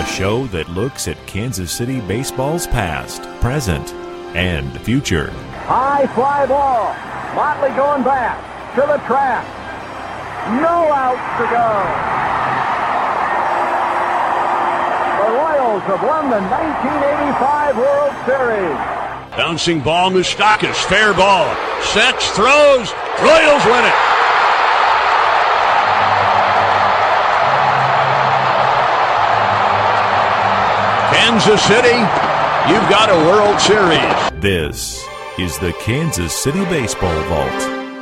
a show that looks at Kansas City baseball's past, present, and future. High fly ball. Motley going back to the track. No outs to go. The Royals have won the 1985 World Series. Bouncing ball, Moustakas, fair ball. Sets, throws, Royals win it. Kansas City, you've got a World Series. This is the Kansas City Baseball Vault.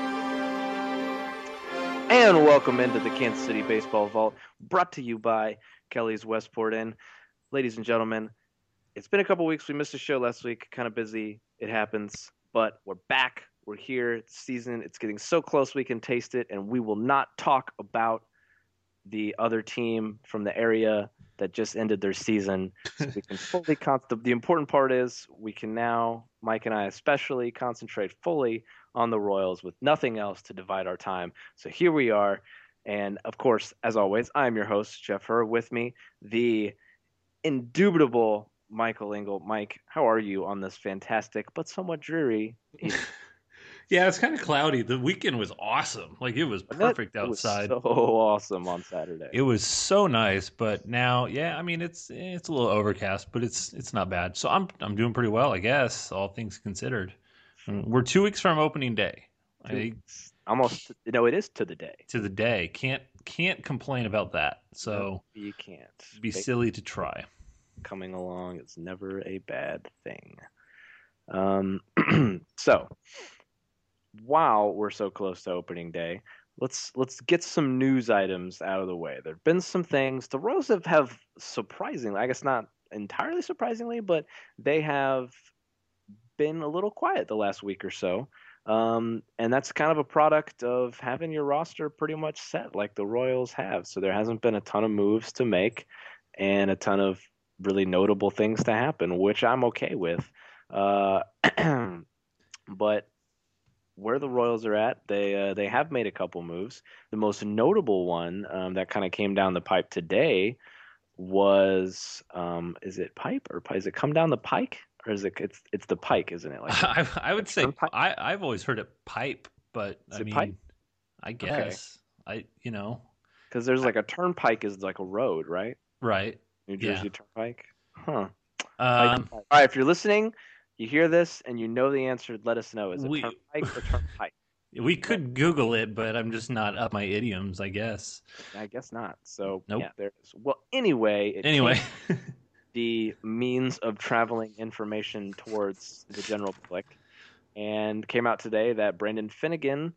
And welcome into the Kansas City Baseball Vault, brought to you by Kelly's Westport Inn. Ladies and gentlemen, it's been a couple weeks. We missed a show last week. Kind of busy. It happens. But we're back. We're here. It's season. It's getting so close we can taste it. And we will not talk about the other team from the area that just ended their season. So we can fully the important part is we can now, Mike and I especially, concentrate fully on the Royals with nothing else to divide our time. So here we are. And of course, as always, I'm your host, Jeff Herr. With me, the indubitable Michael Engel. Mike, how are you on this fantastic but somewhat dreary evening? Yeah, it's kind of cloudy. The weekend was awesome. Like, it was perfect outside. It was so awesome on Saturday. It was so nice, but now, yeah, I mean, it's a little overcast, but it's not bad. So I'm doing pretty well, I guess, all things considered. We're 2 weeks from opening day. Almost, it is to the day. To the day. Can't complain about that. So no, you can't. Be silly to try. Coming along is never a bad thing. So while we're so close to opening day, let's get some news items out of the way. There have been some things. The Royals have surprisingly, I guess not entirely surprisingly, but they have been a little quiet the last week or so. And that's kind of a product of having your roster pretty much set like the Royals have. So there hasn't been a ton of moves to make and a ton of really notable things to happen, which I'm okay with. But where the Royals are at, they have made a couple moves. The most notable one that kind of came down the pipe today was is it pipe or is it come down the pike? Or is it's the pike, isn't it? Like I would say I've always heard it pipe, but pipe? I guess okay. Because there's like a turnpike is like a road, right? Right. New Jersey Turnpike. Huh. All right. If you're listening, you hear this and you know the answer, let us know. Is it turnpike or turnpike? We could Google it, but I'm just not up my idioms, I guess. I guess not. So nope. Yeah, there it is. Well, anyway. The means of traveling information towards the general public, and came out today that Brandon Finnegan,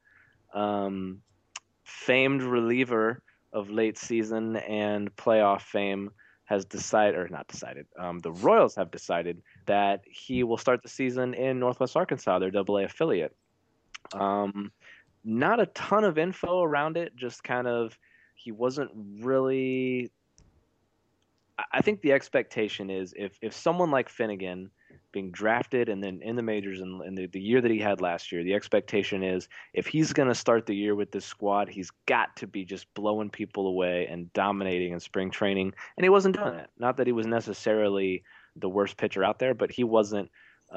famed reliever of late season and playoff fame, has the Royals have decided that he will start the season in Northwest Arkansas, their AA affiliate. Not a ton of info around it, just kind of he wasn't really. I think the expectation is if someone like Finnegan being drafted and then in the majors in the year that he had last year, the expectation is if he's going to start the year with this squad, he's got to be just blowing people away and dominating in spring training. And he wasn't doing it. Not that he was necessarily the worst pitcher out there, but he wasn't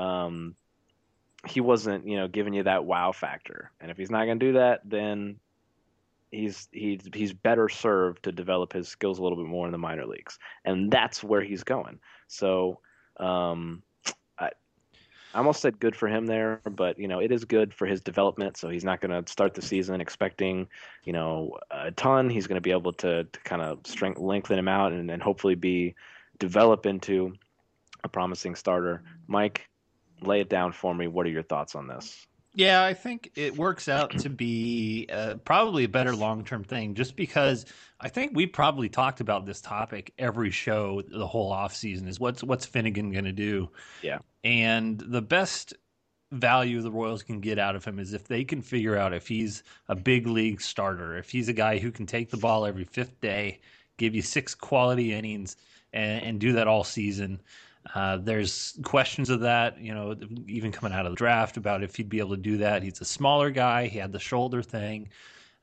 giving you that wow factor. And if he's not going to do that, then he's better served to develop his skills a little bit more in the minor leagues, and that's where he's going. So I almost said good for him there, but it is good for his development. So he's not going to start the season expecting a ton. He's going to be able to kind of lengthen him out and hopefully develop into a promising starter. Mike, lay it down for me. What are your thoughts on this? Yeah, I think it works out to be probably a better long-term thing, just because I think we probably talked about this topic every show the whole offseason is what's Finnegan going to do? Yeah. And the best value the Royals can get out of him is if they can figure out if he's a big league starter, if he's a guy who can take the ball every fifth day, give you 6 quality innings, and do that all season. There's questions of that, even coming out of the draft about if he'd be able to do that. He's a smaller guy. He had the shoulder thing.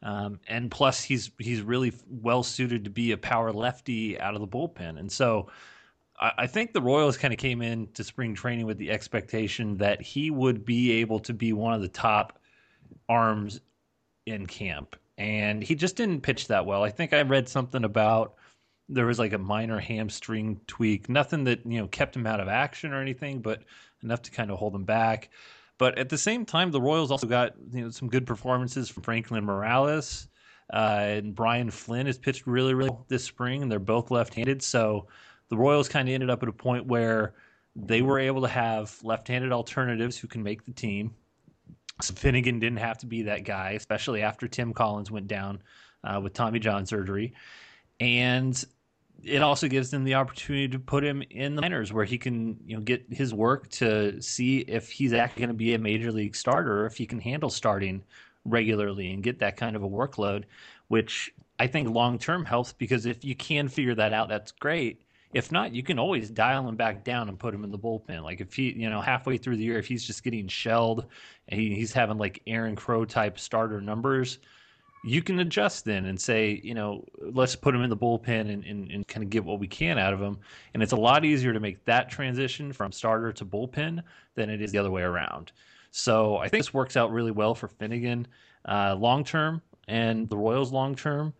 And plus, he's really well suited to be a power lefty out of the bullpen. And so I think the Royals kind of came into spring training with the expectation that he would be able to be one of the top arms in camp. And he just didn't pitch that well. I think I read something about there was like a minor hamstring tweak, nothing that, kept him out of action or anything, but enough to kind of hold him back. But at the same time, the Royals also got some good performances from Franklin Morales, and Brian Flynn has pitched really, really well this spring, and they're both left-handed. So the Royals kind of ended up at a point where they were able to have left-handed alternatives who can make the team. So Finnegan didn't have to be that guy, especially after Tim Collins went down with Tommy John surgery. And it also gives them the opportunity to put him in the minors where he can, get his work to see if he's actually going to be a major league starter or if he can handle starting regularly and get that kind of a workload, which I think long-term helps, because if you can figure that out, that's great. If not, you can always dial him back down and put him in the bullpen. Like if he, halfway through the year, if he's just getting shelled and he's having like Aaron Crow type starter numbers, you can adjust then and say, let's put him in the bullpen and kind of get what we can out of him. And it's a lot easier to make that transition from starter to bullpen than it is the other way around. So I think this works out really well for Finnegan long-term and the Royals long-term.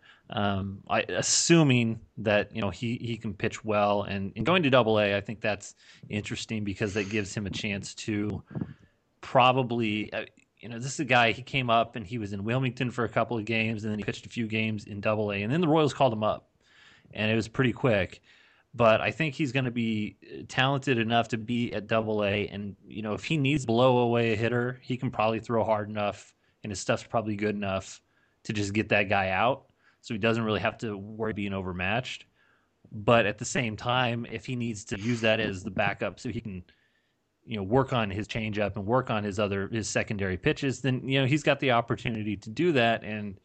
Assuming that, he can pitch well and going to Double-A, I think that's interesting because that gives him a chance to probably, this is a guy, he came up and he was in Wilmington for a couple of games and then he pitched a few games in Double-A, and then the Royals called him up and it was pretty quick. But I think he's going to be talented enough to be at Double-A, and, if he needs to blow away a hitter, he can probably throw hard enough and his stuff's probably good enough to just get that guy out. So he doesn't really have to worry being overmatched. But at the same time, if he needs to use that as the backup so he can, work on his changeup and work on his secondary pitches, then, he's got the opportunity to do that. And,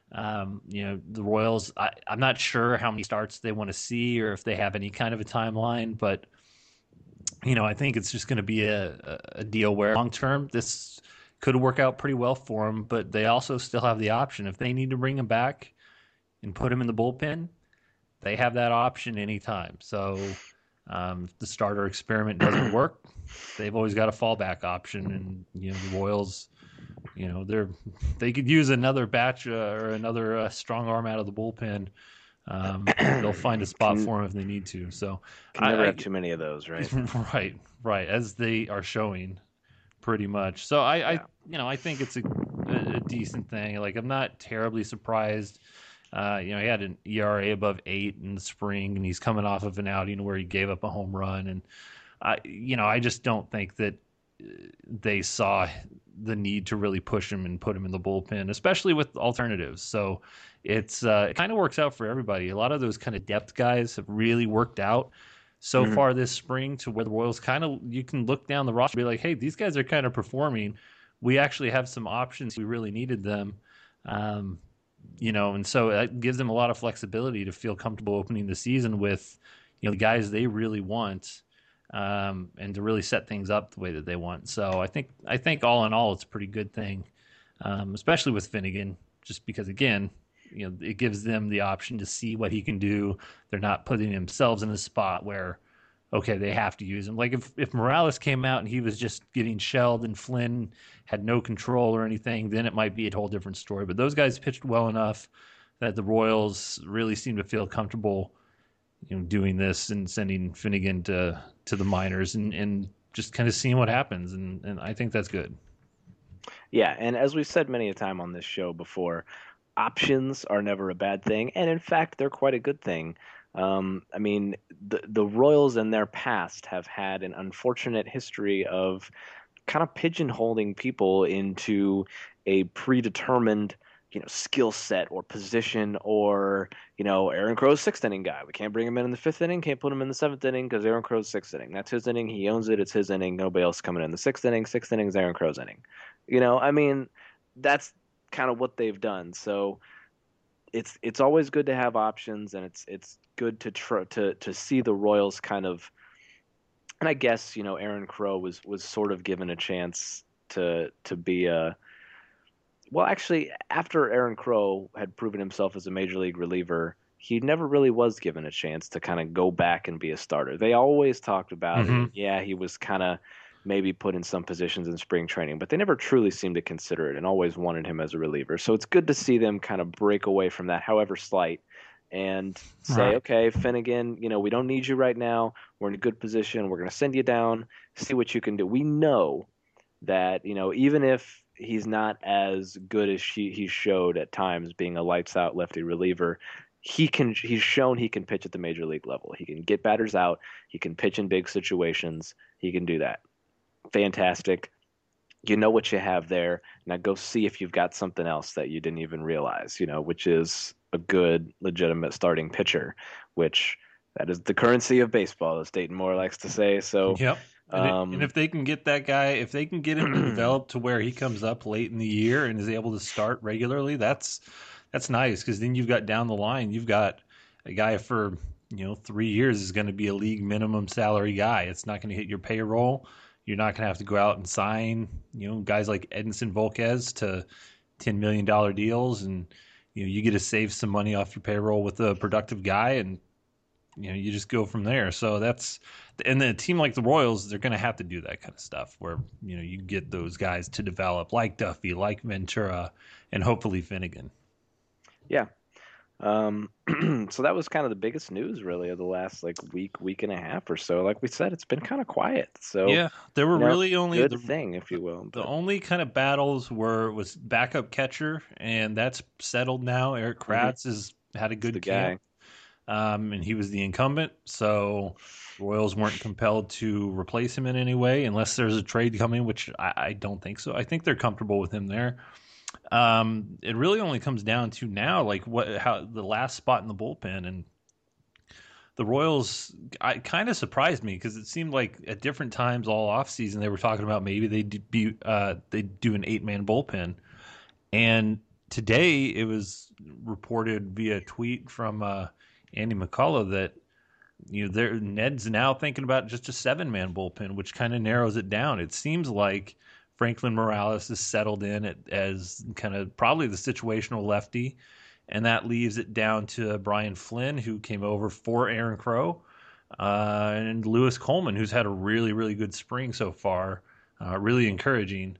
the Royals, I'm not sure how many starts they want to see or if they have any kind of a timeline, but, I think it's just going to be a deal where long term this could work out pretty well for him, but they also still have the option. If they need to bring him back and put him in the bullpen, they have that option anytime. So if the starter experiment doesn't work, they've always got a fallback option. And, the Royals, they could use another batch or another strong arm out of the bullpen. They'll find a spot for him if they need to. So can never have too many of those, right? Right, as they are showing pretty much. So I think it's a decent thing. Like, I'm not terribly surprised. He had an ERA above 8 in the spring, and he's coming off of an outing where he gave up a home run. And I just don't think that they saw the need to really push him and put him in the bullpen, especially with alternatives. So it kind of works out for everybody. A lot of those kind of depth guys have really worked out so far this spring to where the Royals you can look down the roster and be like, hey, these guys are kind of performing. We actually have some options. We really needed them. And so that gives them a lot of flexibility to feel comfortable opening the season with, the guys they really want, and to really set things up the way that they want. So I think all in all, it's a pretty good thing, especially with Finnegan, just because, again, it gives them the option to see what he can do. They're not putting themselves in a spot where, okay, they have to use him. Like if Morales came out and he was just getting shelled and Flynn had no control or anything, then it might be a whole different story. But those guys pitched well enough that the Royals really seem to feel comfortable, doing this and sending Finnegan to the minors and just kind of seeing what happens. And I think that's good. Yeah, and as we've said many a time on this show before, options are never a bad thing, and in fact, they're quite a good thing. The Royals in their past have had an unfortunate history of kind of pigeonholing people into a predetermined, skill set or position, or, Aaron Crow's 6th inning guy. We can't bring him in the 5th inning, can't put him in the 7th inning because Aaron Crow's 6th inning. That's his inning. He owns it. It's his inning. Nobody else coming in the 6th inning. 6th inning is Aaron Crow's inning. That's kind of what they've done. So it's always good to have options, and it's good to see the Royals kind of, and I guess Aaron Crow was sort of given a chance to be Well, actually, after Aaron Crow had proven himself as a major league reliever, he never really was given a chance to kind of go back and be a starter. They always talked about it, Mm-hmm. and yeah, he was kind of maybe put in some positions in spring training, but they never truly seemed to consider it and always wanted him as a reliever. So it's good to see them kind of break away from that, however slight, and say, Right. okay, Finnegan, we don't need you right now. We're in a good position. We're going to send you down, see what you can do. We know that even if he's not as good as he showed at times being a lights out lefty reliever, he's shown he can pitch at the major league level. He can get batters out, he can pitch in big situations, he can do that. Fantastic. You know what you have there. Now go see if you've got something else that you didn't even realize, which is a good legitimate starting pitcher, which that is the currency of baseball, as Dayton Moore likes to say. So Yep. And if they can get that guy, if they can get him to develop to where he comes up late in the year and is able to start regularly, that's nice, because then you've got down the line, you've got a guy for 3 years is going to be a league minimum salary guy. It's not going to hit your payroll. You're not going to have to go out and sign guys like Edinson Volquez to $10 million deals, and you get to save some money off your payroll with a productive guy, and you just go from there. So and then a team like the Royals, they're going to have to do that kind of stuff where, you get those guys to develop, like Duffy, like Ventura, and hopefully Finnegan. Yeah. So that was kind of the biggest news really of the last week and a half or so. Like we said, it's been kind of quiet. So Yeah, there were really only good thing, if you will. The only kind of battles was backup catcher, and that's settled now. Eric Kratz has had a good camp. And he was the incumbent, so Royals weren't compelled to replace him in any way unless there's a trade coming, which I don't think so. I think they're comfortable with him there. It really only comes down to now, how the last spot in the bullpen, and the Royals kind of surprised me, because it seemed like at different times all offseason they were talking about maybe they'd do an 8-man bullpen, and today it was reported via tweet from Andy McCullough that Ned's now thinking about just a 7-man bullpen, which kind of narrows it down. It seems like Franklin Morales is settled in as kind of probably the situational lefty, and that leaves it down to Brian Flynn, who came over for Aaron Crow, and Lewis Coleman, who's had a really, really good spring so far, really encouraging.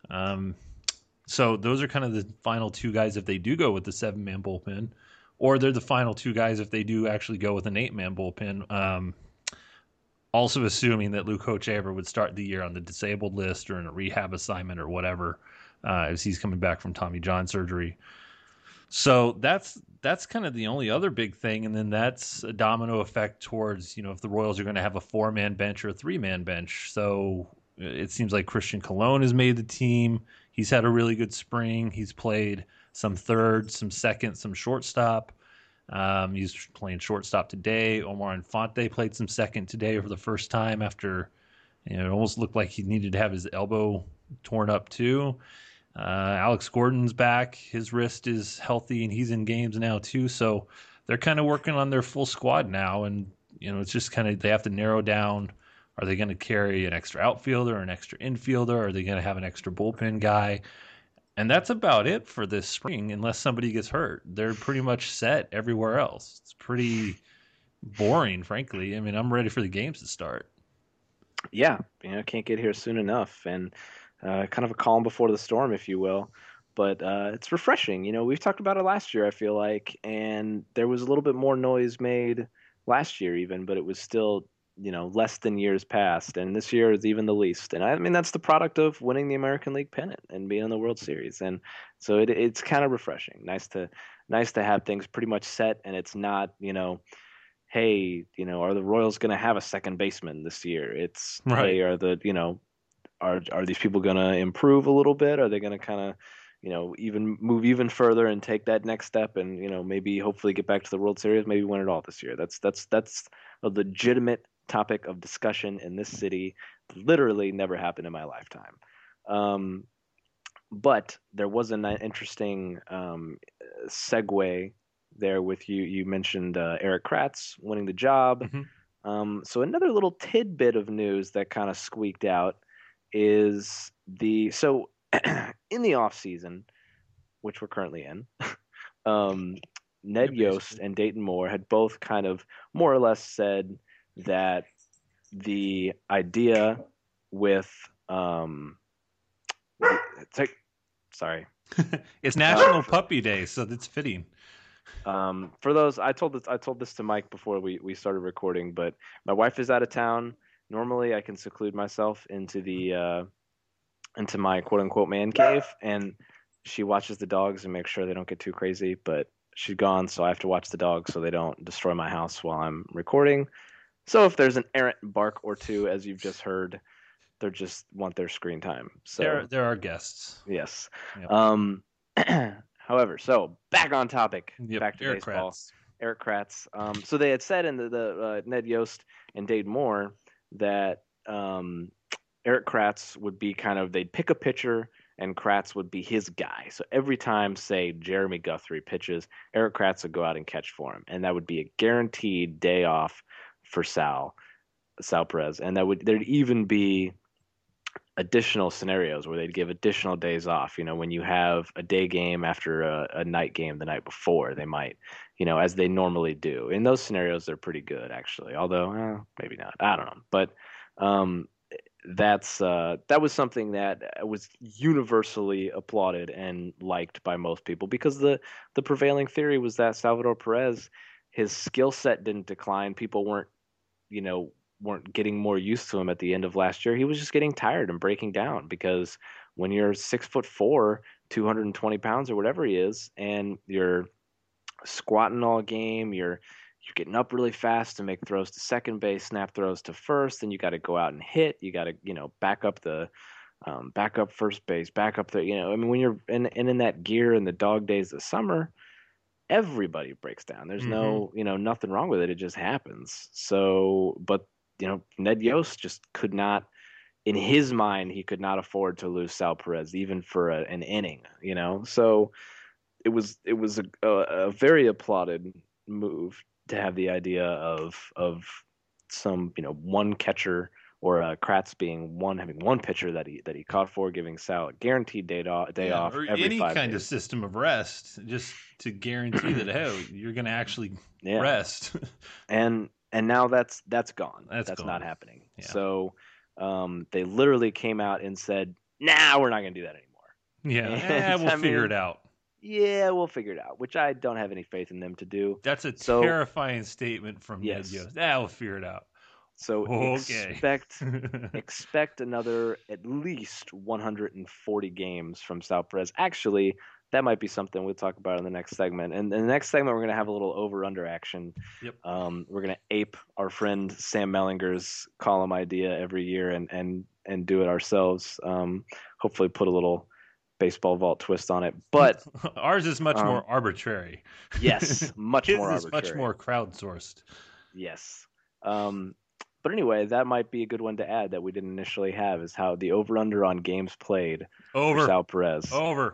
So those are kind of the final two guys if they do go with the 7-man bullpen, or they're the final two guys if they do actually go with an 8-man bullpen. Also assuming that Luke Hochevar would start the year on the disabled list or in a rehab assignment or whatever, as he's coming back from Tommy John surgery. So that's kind of the only other big thing, and then that's a domino effect towards if the Royals are going to have a 4-man bench or a 3-man bench. So it seems like Christian Colon has made the team. He's had a really good spring. He's played some third, some second, some shortstop. He's playing shortstop today. Omar Infante played some second today for the first time after it almost looked like he needed to have his elbow torn up too. Alex Gordon's back. His wrist is healthy, and he's in games now too. So they're kind of working on their full squad now, and it's just kind of they have to narrow down. Are they going to carry an extra outfielder or an extra infielder? Are they going to have an extra bullpen guy? And that's about it for this spring, unless somebody gets hurt. They're pretty much set everywhere else. It's pretty boring, frankly. I mean, I'm ready for the games to start. Yeah, can't get here soon enough, and kind of a calm before the storm, if you will. But it's refreshing. We've talked about it last year, I feel like, and there was a little bit more noise made last year even, but it was still less than years past, and this year is even the least. And I mean, that's the product of winning the American League pennant and being in the World Series, and so it's kind of refreshing. Nice to have things pretty much set, and it's not hey, are the Royals going to have a second baseman this year? It's right. Hey, are these people going to improve a little bit? Are they going to kind of even move even further and take that next step, and maybe hopefully get back to the World Series, maybe win it all this year? That's a legitimate topic of discussion in this city. Literally never happened in my lifetime. But there was an interesting segue there with you. You mentioned Eric Kratz winning the job. Mm-hmm. So another little tidbit of news that kind of squeaked out is in the off season, which we're currently in, Ned Yeah, Yost basically. and Dayton Moore had both kind of more or less said that the idea with it's like, sorry. It's National Puppy Day, so that's fitting. For those, I told this to Mike before we started recording, but my wife is out of town. Normally, I can seclude myself into my quote unquote man cave, and she watches the dogs and makes sure they don't get too crazy. But she's gone, so I have to watch the dogs so they don't destroy my house while I'm recording. So if there's an errant bark or two, as you've just heard, they just want their screen time. So There are guests. yes. Yep. However, so back on topic. Yep, Back to Eric baseball. Kratz. Eric Kratz. So they had said in the Ned Yost and Dayton Moore that Eric Kratz would be they'd pick a pitcher and Kratz would be his guy. So every time, say, Jeremy Guthrie pitches, Eric Kratz would go out and catch for him. And that would be a guaranteed day off for Sal Perez. And there'd even be additional scenarios where they'd give additional days off. When you have a day game after a night game the night before, they might, as they normally do. In those scenarios, they're pretty good, actually. Although, maybe not. I don't know. But that was something that was universally applauded and liked by most people because the prevailing theory was that Salvador Perez, his skill set didn't decline. People weren't getting more used to him at the end of last year. He was just getting tired and breaking down because when you're 6'4", 220 pounds or whatever he is, and you're squatting all game, you're getting up really fast to make throws to second base, snap throws to first, and you got to go out and hit. You got to back up first base, back up when you're in that gear in the dog days of summer, everybody breaks down. There's no nothing wrong with it. It just happens. So, but Ned Yost just could not, in his mind, he could not afford to lose Sal Perez even for an inning, So it was a very applauded move to have the idea of some, one catcher or Kratz having one pitcher that he caught for, giving Sal a guaranteed day off or every any 5 kind days. of system of rest, just to guarantee that you're going to actually rest. And now that's gone. That's gone. not happening. Yeah. So they literally came out and said, "Nah, we're not going to do that anymore." Yeah, we'll figure it out. Yeah, we'll figure it out, which I don't have any faith in them to do. That's a terrifying statement from yes. Ned Yost. We'll figure it out. So okay. expect another at least 140 games from Sal Perez. Actually, that might be something we'll talk about in the next segment. And in the next segment, we're going to have a little over-under action. Yep. We're going to ape our friend Sam Mellinger's column idea every year and do it ourselves. Hopefully put a little baseball vault twist on it. But ours is much more arbitrary. Yes, much more arbitrary. His is much more crowdsourced. Yes. But anyway, that might be a good one to add that we didn't initially have, is how the over-under on games played for Sal Perez. Over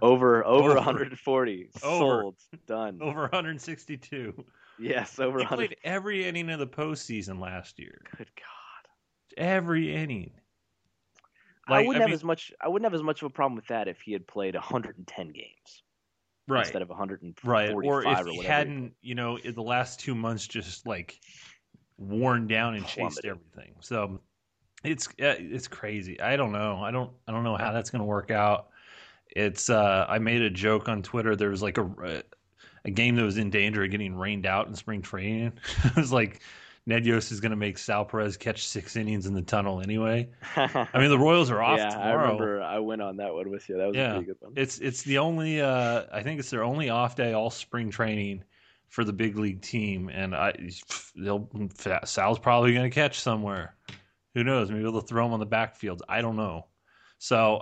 140. Sold. Done. Over 162. Yes, over 100. He played every inning of the postseason last year. Good God. Every inning. I wouldn't have as much of a problem with that if he had played 110 games. Right. Instead of 145 right. Or if or he whatever. hadn't, in the last 2 months just worn down and chased everything. So it's crazy. I don't know. I don't know how that's going to work out. It's I made a joke on Twitter. There was a game that was in danger of getting rained out in spring training. It was like Ned Yost is going to make Sal Perez catch 6 innings in the tunnel anyway. I mean, the Royals are off tomorrow. I remember I went on that one with you. That was a pretty good one. It's the only I think it's their only off day all spring training for the big league team, and Sal's probably going to catch somewhere. Who knows? Maybe they'll throw him on the backfield. I don't know. So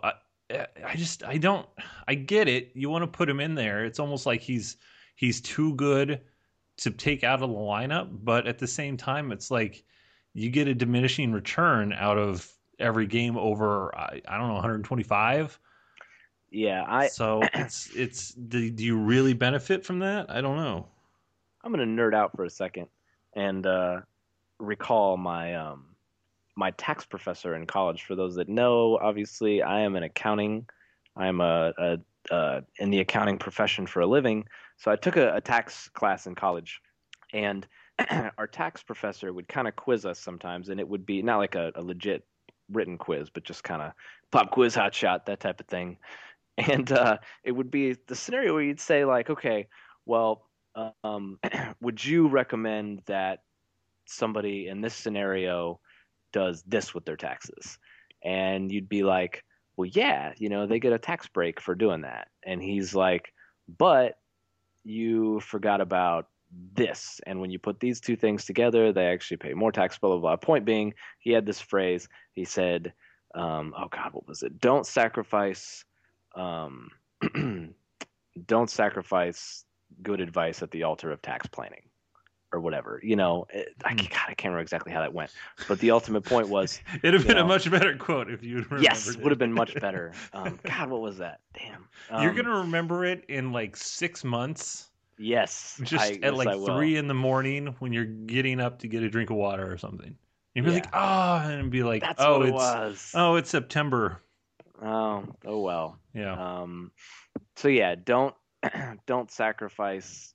I get it. You want to put him in there. It's almost like he's too good to take out of the lineup, but at the same time, it's like you get a diminishing return out of every game over I don't know 125. Yeah, so it's do you really benefit from that? I don't know. I'm going to nerd out for a second and recall my my tax professor in college. For those that know, obviously, I am in accounting. I'm a in the accounting profession for a living. So I took a tax class in college, and our tax professor would kind of quiz us sometimes, and it would be not like a legit written quiz, but just kind of pop quiz, hot shot, that type of thing. And it would be the scenario where you'd say like, okay, well, would you recommend that somebody in this scenario does this with their taxes? And you'd be like, well, yeah, they get a tax break for doing that. And he's like, but you forgot about this. And when you put these two things together, they actually pay more tax, blah, blah, blah. Point being, he had this phrase. He said, oh God, what was it? Don't sacrifice good advice at the altar of tax planning, or whatever. I can't remember exactly how that went, but the ultimate point was it'd have been a much better quote if you'd remembered. Yes, would have been much better. God, what was that? Damn. You're gonna remember it in like 6 months. Yes, just at like 3 a.m. when you're getting up to get a drink of water or something. You'd be like, and be like, that's what it was. Oh, it's September. Oh well. Yeah. So yeah, don't sacrifice,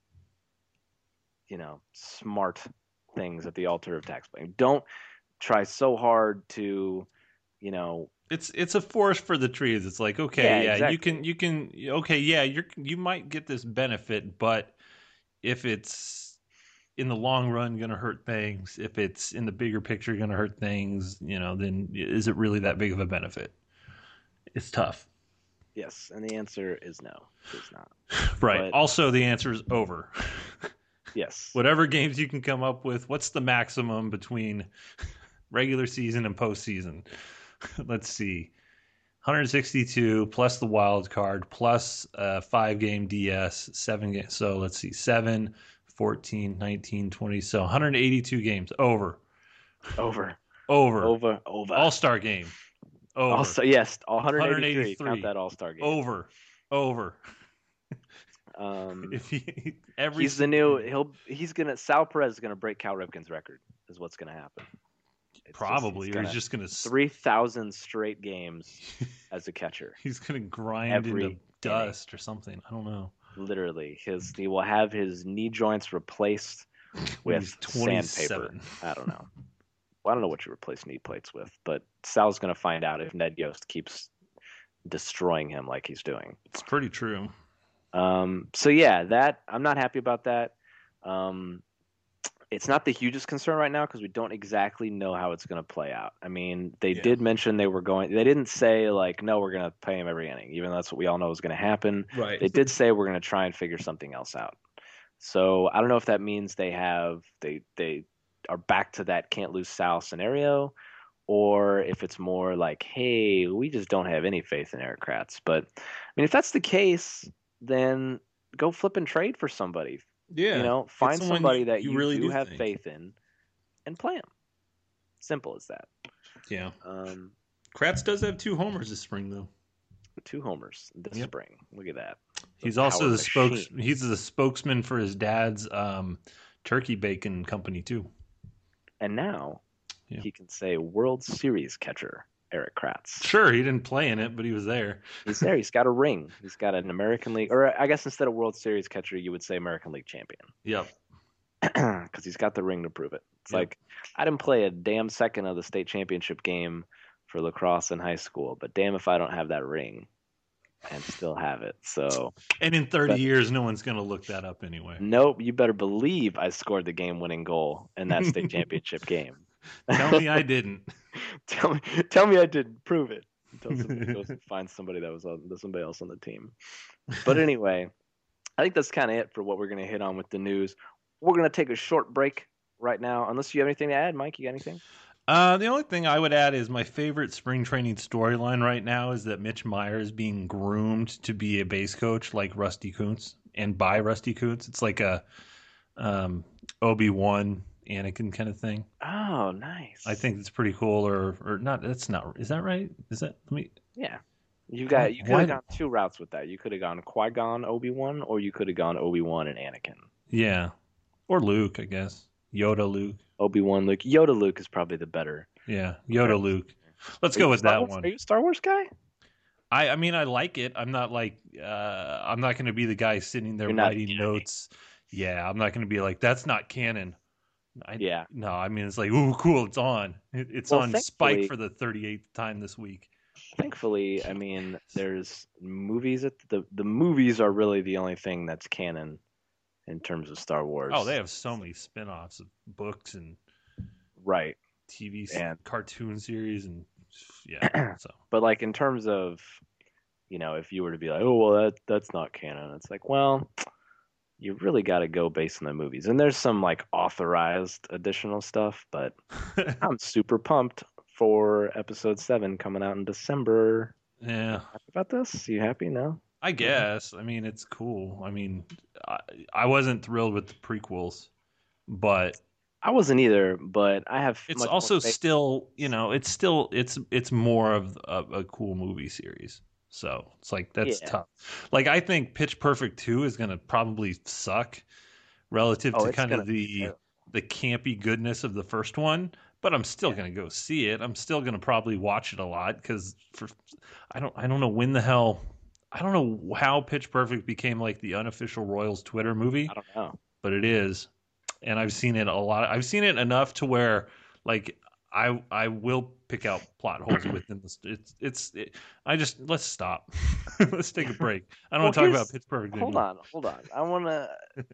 smart things at the altar of tax planning. Don't try so hard to, It's a forest for the trees. It's like, okay, exactly. you can, okay, yeah, you might get this benefit, but if it's in the long run going to hurt things, if it's in the bigger picture going to hurt things, then is it really that big of a benefit? It's tough. Yes, and the answer is no. It's not. Right. But also, the answer is over. Yes. Whatever games you can come up with, what's the maximum between regular season and postseason? Let's see. 162 plus the wild card plus 5-game DS, 7 games. So let's see. 7, 14, 19, 20. So 182 games. Over. All-star game. Over. Also, yes, 183. Count that All-Star game. Over. If he's the new, Sal Perez is gonna break Cal Ripken's record. Is what's gonna happen. Probably, or he's just gonna 3,000 straight games as a catcher. He's gonna grind into dust or something. I don't know. Literally, he will have his knee joints replaced with sandpaper. I don't know. I don't know what you replace knee plates with, but Sal's going to find out if Ned Yost keeps destroying him like he's doing. It's pretty true. So yeah, that I'm not happy about that. It's not the hugest concern right now because we don't exactly know how it's going to play out. I mean, they did mention they didn't say like, no, we're going to pay him every inning, even though that's what we all know is going to happen. Right. They did say we're going to try and figure something else out. So I don't know if that means they are back to that can't lose Sal scenario, or if it's more like, hey, we just don't have any faith in Erik Kratz. But I mean, if that's the case, then go flip and trade for somebody. Yeah, find somebody that you really do have think. faith in, and play him. Simple as that. Yeah. Kratz does have 2 homers this spring, though. 2 homers this spring. Look at that. He's also he's the spokesman for his dad's turkey bacon company too. And now he can say World Series catcher Erik Kratz. Sure, he didn't play in it, but he was there. He's there. He's got a ring. He's got an American League, or I guess instead of World Series catcher, you would say American League champion. Yep. Because he's got the ring to prove it. It's like, I didn't play a damn second of the state championship game for lacrosse in high school, but damn if I don't have that ring and still have it. So. And in 30 years, no one's going to look that up anyway. Nope. You better believe I scored the game-winning goal in that state championship game. Tell me I didn't. Tell me I didn't. Prove it. Until somebody goes and finds somebody somebody else on the team. But anyway, I think that's kind of it for what we're going to hit on with the news. We're going to take a short break right now. Unless you have anything to add, Mike, you got anything? The only thing I would add is my favorite spring training storyline right now is that Mitch Meyer is being groomed to be a base coach like Rusty Kuntz, and by Rusty Kuntz. It's like a Obi-Wan, Anakin kind of thing. Oh, nice. I think it's pretty cool, or not. That's not. Is that right? Is that? Let me. Yeah. You could have gone 2 routes with that. You could have gone Qui-Gon, Obi-Wan, or you could have gone Obi-Wan and Anakin. Yeah. Or Luke, I guess. Yoda, Luke. Obi-Wan, Luke. Yoda, Luke is probably the better. Yeah, Yoda, Luke. Let's go with that one. Are you a Star Wars guy? I mean, I like it. I'm not like I'm not going to be the guy sitting there writing notes. Yeah, I'm not going to be like, that's not canon. No, I mean, it's like, ooh, cool, it's on. It's on Spike for the 38th time this week. Thankfully, I mean, there's movies. The movies are really the only thing that's canon in terms of Star Wars. Oh, they have so many spin-offs of books and TV and cartoon series and so. But like in terms of, if you were to be like, oh well, that's not canon. It's like, well, you really got to go based on the movies. And there's some like authorized additional stuff, but I'm super pumped for episode 7 coming out in December. Yeah. Happy about this? You happy now? I guess. I mean, it's cool. I mean, I wasn't thrilled with the prequels, but I wasn't either, but I have. It's also still, it's more of a cool movie series. So it's like, that's tough. Like, I think Pitch Perfect 2 is going to probably suck relative to kind of the campy goodness of the first one, but I'm still going to go see it. I'm still going to probably watch it a lot because I don't know when the hell, I don't know how Pitch Perfect became like the unofficial Royals Twitter movie. I don't know. But it is. And I've seen it a lot. I've seen it enough to where like I will pick out plot holes within the. Let's stop. Let's take a break. I don't want to talk about Pitch Perfect anymore. Hold on. I want to.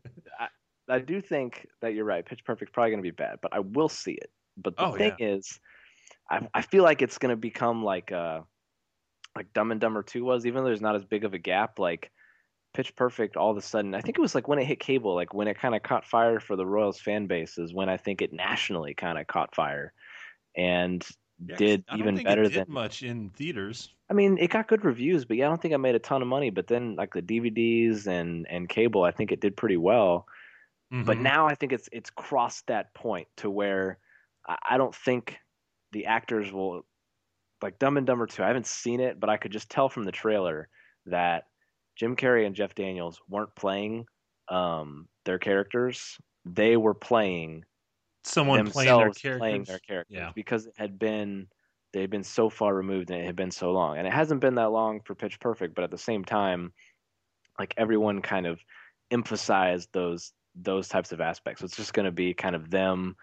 I do think that you're right. Pitch Perfect's probably going to be bad, but I will see it. But the thing is, I feel like it's going to become like Dumb and Dumber 2 was, even though there's not as big of a gap. Like Pitch Perfect, all of a sudden, I think it was like when it hit cable, like when it kind of caught fire for the Royals fan base is when I think it nationally kind of caught fire and did even better than much in theaters. I mean, it got good reviews, but I don't think I made a ton of money. But then like the DVDs and cable, I think it did pretty well. Mm-hmm. But now I think it's crossed that point to where I don't think the actors will, like Dumb and Dumber 2. I haven't seen it, but I could just tell from the trailer that Jim Carrey and Jeff Daniels weren't playing their characters. They were playing someone playing their characters because they'd been so far removed and it had been so long. And it hasn't been that long for Pitch Perfect, but at the same time, like everyone kind of emphasized those types of aspects. So it's just going to be kind of them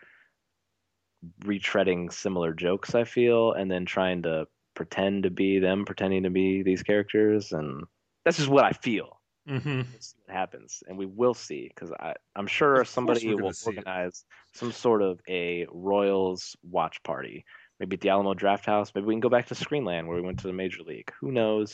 retreading similar jokes, I feel, and then trying to pretend to be them, pretending to be these characters, and that's just what I feel. Mm-hmm. We'll see what happens, and we will see, because I'm sure somebody will organize some sort of a Royals watch party, maybe at the Alamo Drafthouse. Maybe we can go back to Screenland where we went to the Major League. Who knows?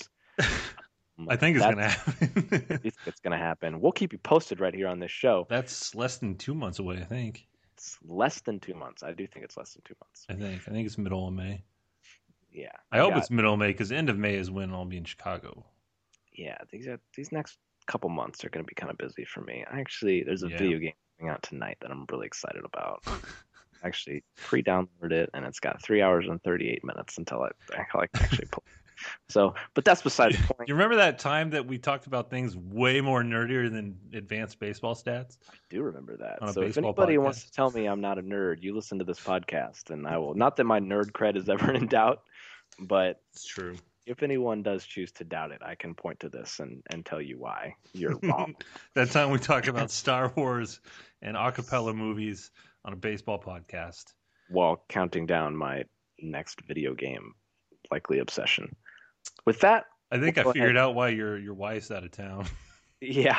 I think it's going to happen. It's going to happen. We'll keep you posted right here on this show. That's less than 2 months away, I think. It's less than 2 months. I do think it's less than 2 months. I think it's middle of May. Yeah. I hope it's middle of May, because end of May is when I'll be in Chicago. Yeah, these next couple months are going to be kind of busy for me. There's a video game coming out tonight that I'm really excited about. Actually, pre-downloaded it, and it's got 3 hours and 38 minutes until I can actually play. So, but that's beside the point. You remember that time that we talked about things way more nerdier than advanced baseball stats? I do remember that. On a so if anybody wants to tell me I'm not a nerd, you listen to this podcast, and I will. Not that my nerd cred is ever in doubt, but it's true. If anyone does choose to doubt it, I can point to this and tell you why you're wrong. That time we talked about Star Wars and acapella movies on a baseball podcast. While counting down my next video game likely obsession. With that, I think I figured out why your wife's out of town. Yeah.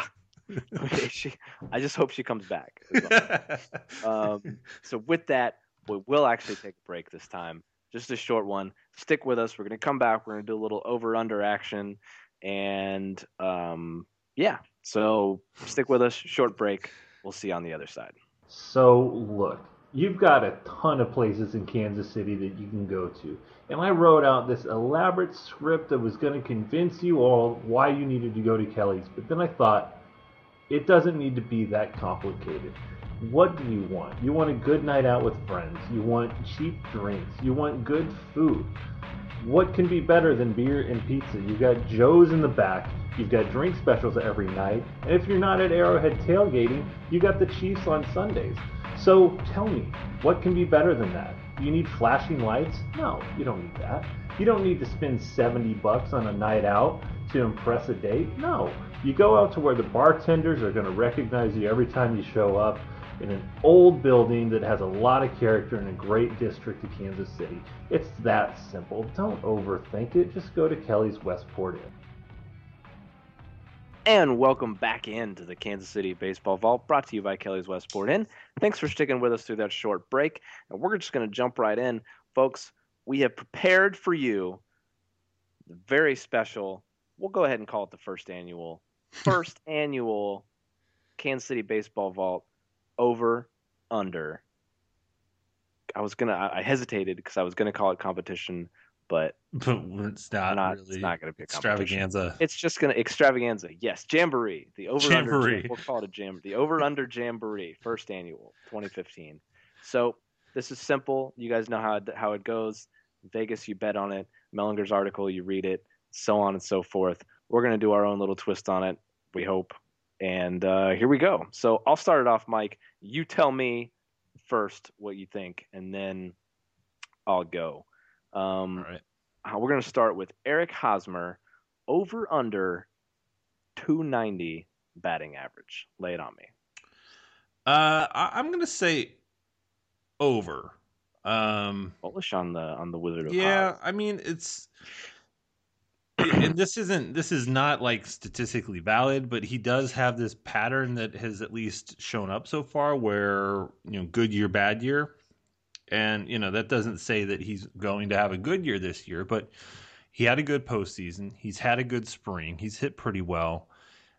I just hope she comes back. So with that, we will actually take a break this time. Just a short one. Stick with us. We're going to come back. We're going to do a little over-under action. And, so stick with us. Short break. We'll see you on the other side. So, look, you've got a ton of places in Kansas City that you can go to. And I wrote out this elaborate script that was going to convince you all why you needed to go to Kelly's. But then I thought, it doesn't need to be that complicated. What do you want? You want a good night out with friends. You want cheap drinks. You want good food. What can be better than beer and pizza? You've got Joe's in the back. You've got drink specials every night. And if you're not at Arrowhead tailgating, you got the Chiefs on Sundays. So tell me, what can be better than that? Do you need flashing lights? No, you don't need that. You don't need to spend $70 on a night out to impress a date. No, you go out to where the bartenders are going to recognize you every time you show up in an old building that has a lot of character in a great district of Kansas City. It's that simple. Don't overthink it. Just go to Kelly's Westport Inn. And welcome back into the Kansas City Baseball Vault, brought to you by Kelly's Westport Inn. Thanks for sticking with us through that short break. And we're just going to jump right in. Folks, we have prepared for you the very special, we'll go ahead and call it the first annual Kansas City Baseball Vault over, under. I hesitated because I was going to call it competition, but it's not really. It's not going to be a extravaganza. It's just going to extravaganza. Yes, jamboree. The over jamboree. Under. We'll call it a jamboree. The over under jamboree, first annual, 2015. So this is simple. You guys know how it goes. Vegas, you bet on it. Mellinger's article, you read it. So on and so forth. We're going to do our own little twist on it. We hope. And here we go. So I'll start it off, Mike. You tell me first what you think, and then I'll go. All right. We're going to start with Eric Hosmer, over under 290 batting average. Lay it on me. I'm going to say over. Bullish on the Wizard of Yeah, Oz. I mean and this is not like statistically valid, but he does have this pattern that has at least shown up so far where, good year, bad year. And, that doesn't say that he's going to have a good year this year, but he had a good postseason. He's had a good spring. He's hit pretty well.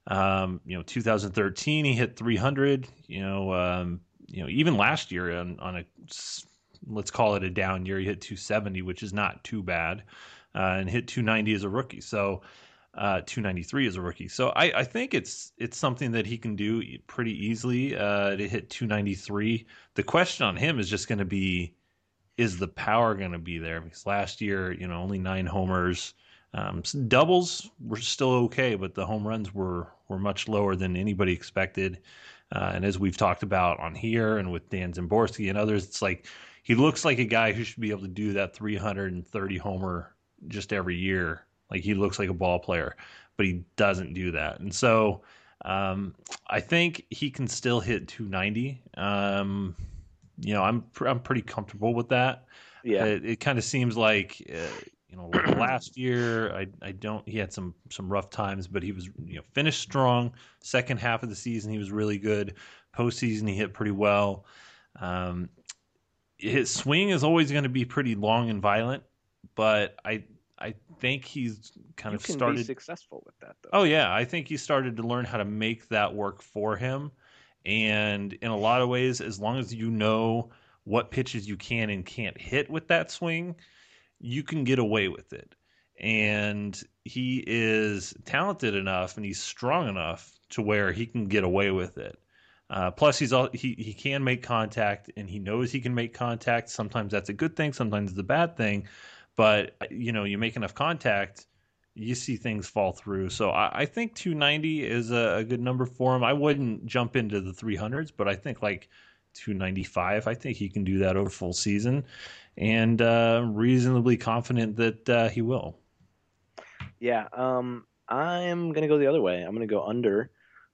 2013, he hit 300, even last year on a, let's call it a down year, he hit 270, which is not too bad, and hit 290 as a rookie. So 293 as a rookie. So I think it's something that he can do pretty easily to hit 293. The question on him is just going to be, is the power going to be there? Because last year, only 9 homers. Doubles were still okay, but the home runs were much lower than anybody expected. And as we've talked about on here and with Dan Szymborski and others, it's like he looks like a guy who should be able to do that 330 homer just every year. Like he looks like a ball player, but he doesn't do that. And so I think he can still hit 290. I'm pretty comfortable with that. Yeah. It kind of seems like last year he had some rough times, but he was finished strong. Second half of the season he was really good. Postseason he hit pretty well. His swing is always going to be pretty long and violent, but I think he's kind of started. Be successful with that, though. Oh yeah, I think he started to learn how to make that work for him. And in a lot of ways, as long as you know what pitches you can and can't hit with that swing, you can get away with it. And he is talented enough and he's strong enough to where he can get away with it. Plus, he can make contact, and he knows he can make contact. Sometimes that's a good thing, sometimes it's a bad thing. But, you make enough contact, you see things fall through. So I think 290 is a good number for him. I wouldn't jump into the 300s, but I think like 295, I think he can do that over full season. And reasonably confident that he will. Yeah, I'm going to go the other way. I'm going to go under.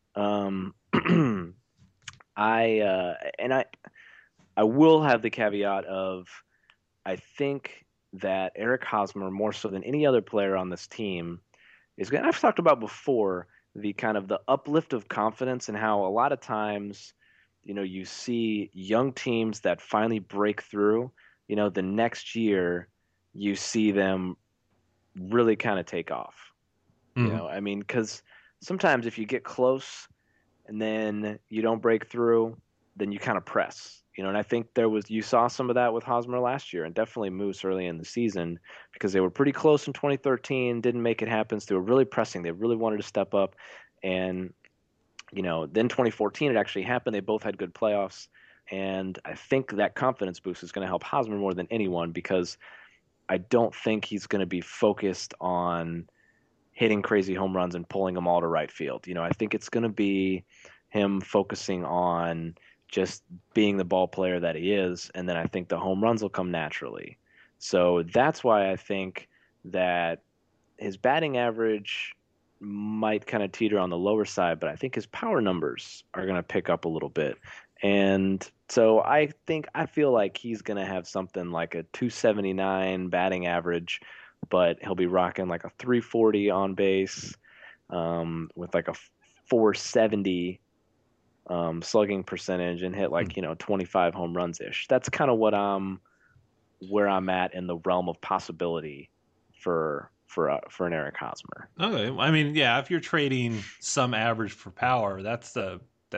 I will have the caveat of I think that Eric Hosmer, more so than any other player on this team, is going. I've talked about before the kind of the uplift of confidence and how a lot of times, you see young teams that finally break through. The next year, you see them really kind of take off. Mm-hmm. Because sometimes if you get close and then you don't break through, then you kind of press. And I think you saw some of that with Hosmer last year, and definitely Moose early in the season, because they were pretty close in 2013, didn't make it happen. So they were really pressing. They really wanted to step up. And, then 2014, it actually happened. They both had good playoffs. And I think that confidence boost is going to help Hosmer more than anyone, because I don't think he's going to be focused on hitting crazy home runs and pulling them all to right field. I think it's going to be him focusing on just being the ball player that he is, and then I think the home runs will come naturally. So that's why I think that his batting average might kind of teeter on the lower side, but I think his power numbers are going to pick up a little bit. And so I feel like he's going to have something like a 279 batting average, but he'll be rocking like a 340 on base, with like a 470 slugging percentage, and hit like 25 home runs ish. That's kind of where I'm at in the realm of possibility for an Eric Hosmer. Okay, I mean, yeah, if you're trading some average for power, that's a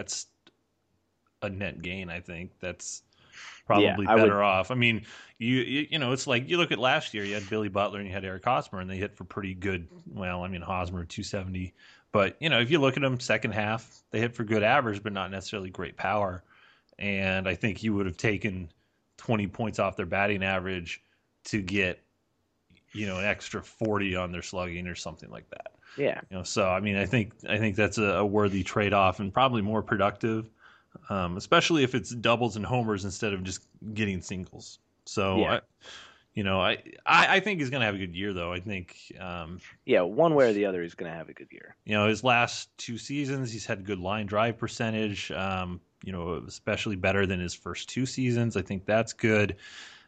net gain. I think that's probably better off. I mean, you know, it's like you look at last year. You had Billy Butler and you had Eric Hosmer, and they hit for pretty good. Well, I mean, Hosmer 270, but if you look at them second half, they hit for good average, but not necessarily great power. And I think you would have taken 20 points off their batting average to get an extra 40 on their slugging or something like that. Yeah. So I mean, I think that's a worthy trade-off and probably more productive, especially if it's doubles and homers instead of just getting singles. So yeah. I think he's going to have a good year, though. I think one way or the other, he's going to have a good year. His last 2 seasons, he's had good line drive percentage. Especially better than his first 2 seasons. I think that's good.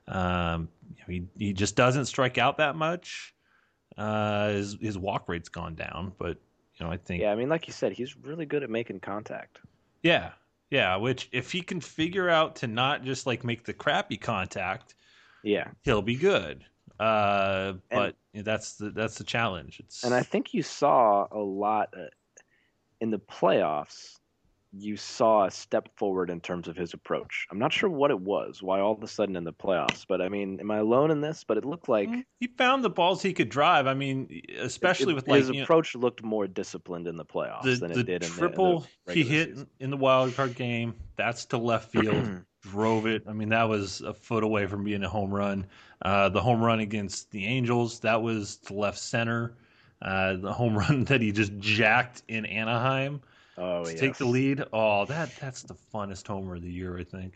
He just doesn't strike out that much. His walk rate's gone down, but I think. Yeah, I mean, like you said, he's really good at making contact. Yeah. Which if he can figure out to not just like make the crappy contact, he'll be good. But that's the challenge. And I think you saw a lot in the playoffs. You saw a step forward in terms of his approach. I'm not sure what it was, why all of a sudden in the playoffs, but I mean, am I alone in this? But it looked like he found the balls he could drive. I mean, especially with his approach looked more disciplined in the playoffs than it did in the triple he hit season. In the wild card game. That's to left field, drove it. I mean, that was a foot away from being a home run. The home run against the Angels, that was to left center. The home run that he just jacked in Anaheim. Oh, to yes. take the lead. Oh, that's the funnest homer of the year, I think.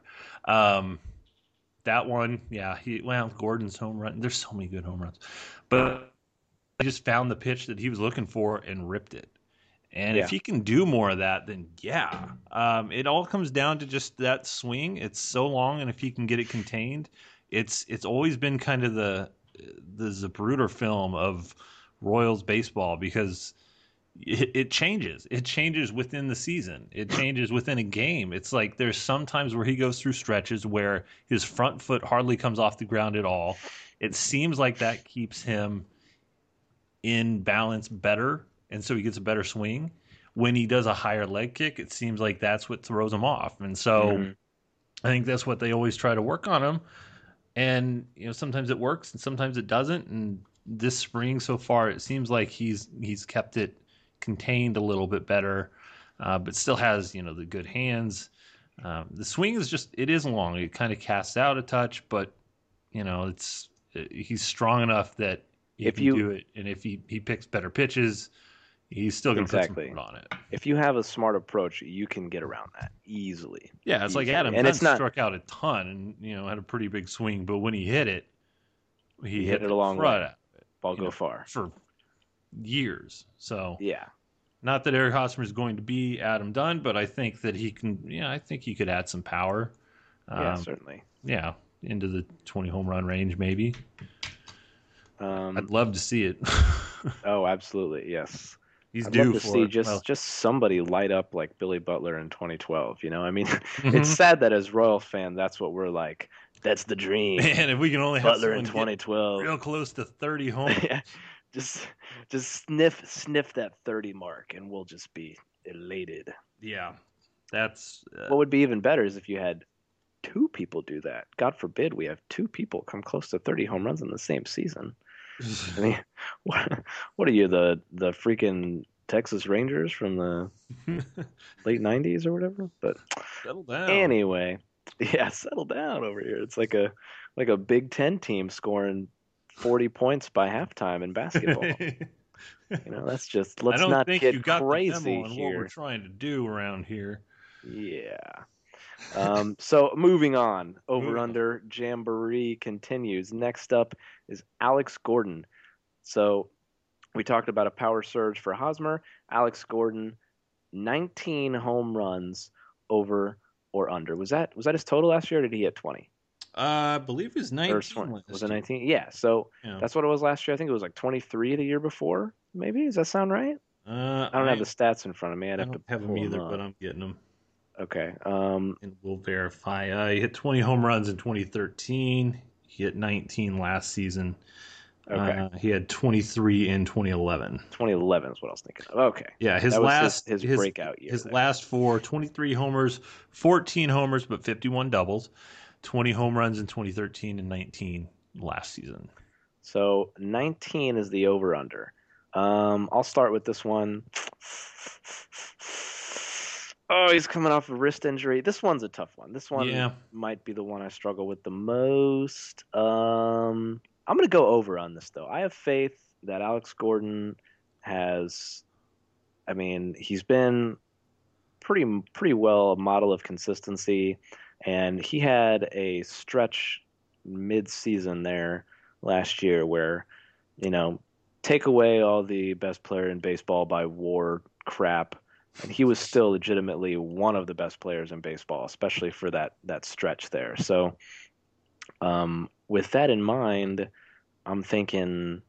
That one, yeah. Gordon's home run. There's so many good home runs, but he just found the pitch that he was looking for and ripped it. And if he can do more of that, then it all comes down to just that swing. It's so long, and if he can get it contained, it's always been kind of the Zapruder film of Royals baseball, because it changes. It changes within the season. It changes within a game. It's like there's some times where he goes through stretches where his front foot hardly comes off the ground at all. It seems like that keeps him in balance better, and so he gets a better swing. When he does a higher leg kick, it seems like that's what throws him off. And so I think that's what they always try to work on him. And sometimes it works and sometimes it doesn't. And this spring so far, it seems like he's kept it contained a little bit better, but still has the good hands. The swing is long. It kind of casts out a touch, but he's strong enough that he can do it. And if he picks better pitches, he's still going to put some foot on it. If you have a smart approach, you can get around that easily. Yeah, it's like Adam Dunn struck out a ton and had a pretty big swing, but when he hit it, he hit it a long way. Ball go far for years. So yeah, not that Eric Hosmer is going to be Adam Dunn, but I think that he can. I think he could add some power. Certainly. Yeah, into the 20 home run range maybe. I'd love to see it. Oh, absolutely, yes. He's I'd due love to for see it. just somebody light up like Billy Butler in 2012. I mean, it's sad that as Royals fan, that's what we're like. That's the dream. Man, if we can only have Butler in 2012, real close to 30 homers. Yeah, just sniff that 30 mark, and we'll just be elated. Yeah, that's what would be even better is if you had 2 people do that. God forbid we have 2 people come close to 30 home runs in the same season. I mean, what are you, the freaking Texas Rangers from the late 90s or whatever? But settle down. Anyway, yeah, settle down over here. It's like a Big Ten team scoring 40 points by halftime in basketball. That's just, let's not get crazy on here. what we're trying to do around here. Yeah. So moving on, over under Jamboree continues. Next up is Alex Gordon. So we talked about a power surge for Hosmer. Alex Gordon, 19 home runs, over or under. Was that his total last year, or did he hit 20? I believe it was 19. Was it 19? Yeah, so that's what it was last year. I think it was like 23 the year before, maybe. Does that sound right? I don't have the stats in front of me. I don't have them either, but I'm getting them. Okay. And we'll verify. He hit 20 home runs in 2013. He hit 19 last season. Okay. He had 23 in 2011. 2011 is what I was thinking of. Okay. Yeah, his breakout year. His last four, 23 homers, 14 homers, but 51 doubles. 20 home runs in 2013 and 19 last season. So 19 is the over-under. I'll start with this one. Oh, he's coming off a wrist injury. This one's a tough one. This one might be the one I struggle with the most. I'm going to go over on this, though. I have faith that Alex Gordon he's been pretty well a model of consistency. And he had a stretch mid-season there last year where, take away all the best player in baseball by WAR crap, and he was still legitimately one of the best players in baseball, especially for that stretch there. So with that in mind, I'm thinking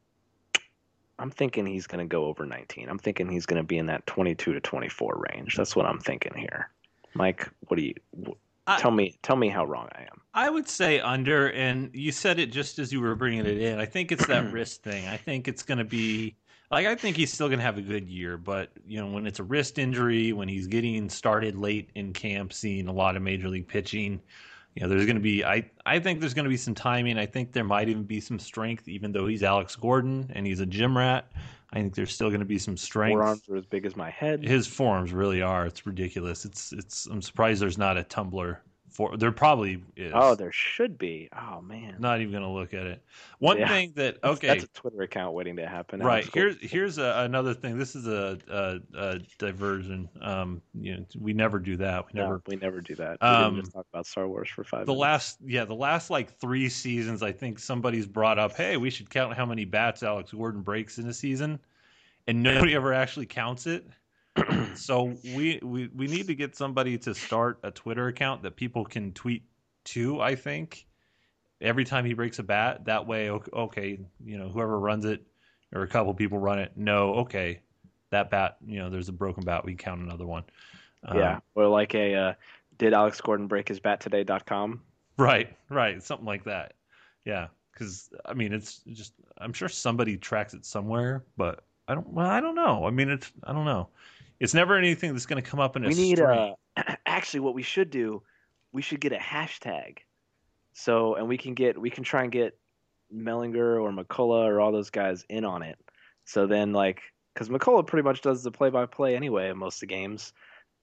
he's going to go over 19. I'm thinking he's going to be in that 22 to 24 range. That's what I'm thinking here. Mike, what do you... Tell me how wrong I am. I would say under, and you said it just as you were bringing it in. I think it's that wrist thing. I think it's going to be I think he's still going to have a good year, but when it's a wrist injury, when he's getting started late in camp, seeing a lot of major league pitching, there's going to be. I think there's going to be some timing. I think there might even be some strength, even though he's Alex Gordon and he's a gym rat. I think there's still going to be some strength. Forearms are as big as my head. His forearms really are. It's ridiculous. It's. I'm surprised there's not a tumbler. There probably is. Oh, there should be. Oh man. Not even going to look at it. One thing that that's a Twitter account waiting to happen. Right. Here's another thing. This is a diversion. We never do that. We never do that. We didn't just talk about Star Wars for 5 minutes. The last like 3 seasons, I think somebody's brought up, hey, we should count how many bats Alex Gordon breaks in a season, and nobody ever actually counts it. So we need to get somebody to start a Twitter account that people can tweet to, I think, every time he breaks a bat. That way, okay, whoever runs it or a couple people run it, that bat, there's a broken bat, we count another one. Or like did Alex Gordon break his bat today.com? Right, something like that. Yeah, because it's just, I'm sure somebody tracks it somewhere, but I don't know. I don't know. It's never anything that's going to come up in a string. Actually, what we should do, we should get a hashtag. So, and we can try and get Mellinger or McCullough or all those guys in on it. So then, because McCullough pretty much does the play-by-play anyway in most of the games.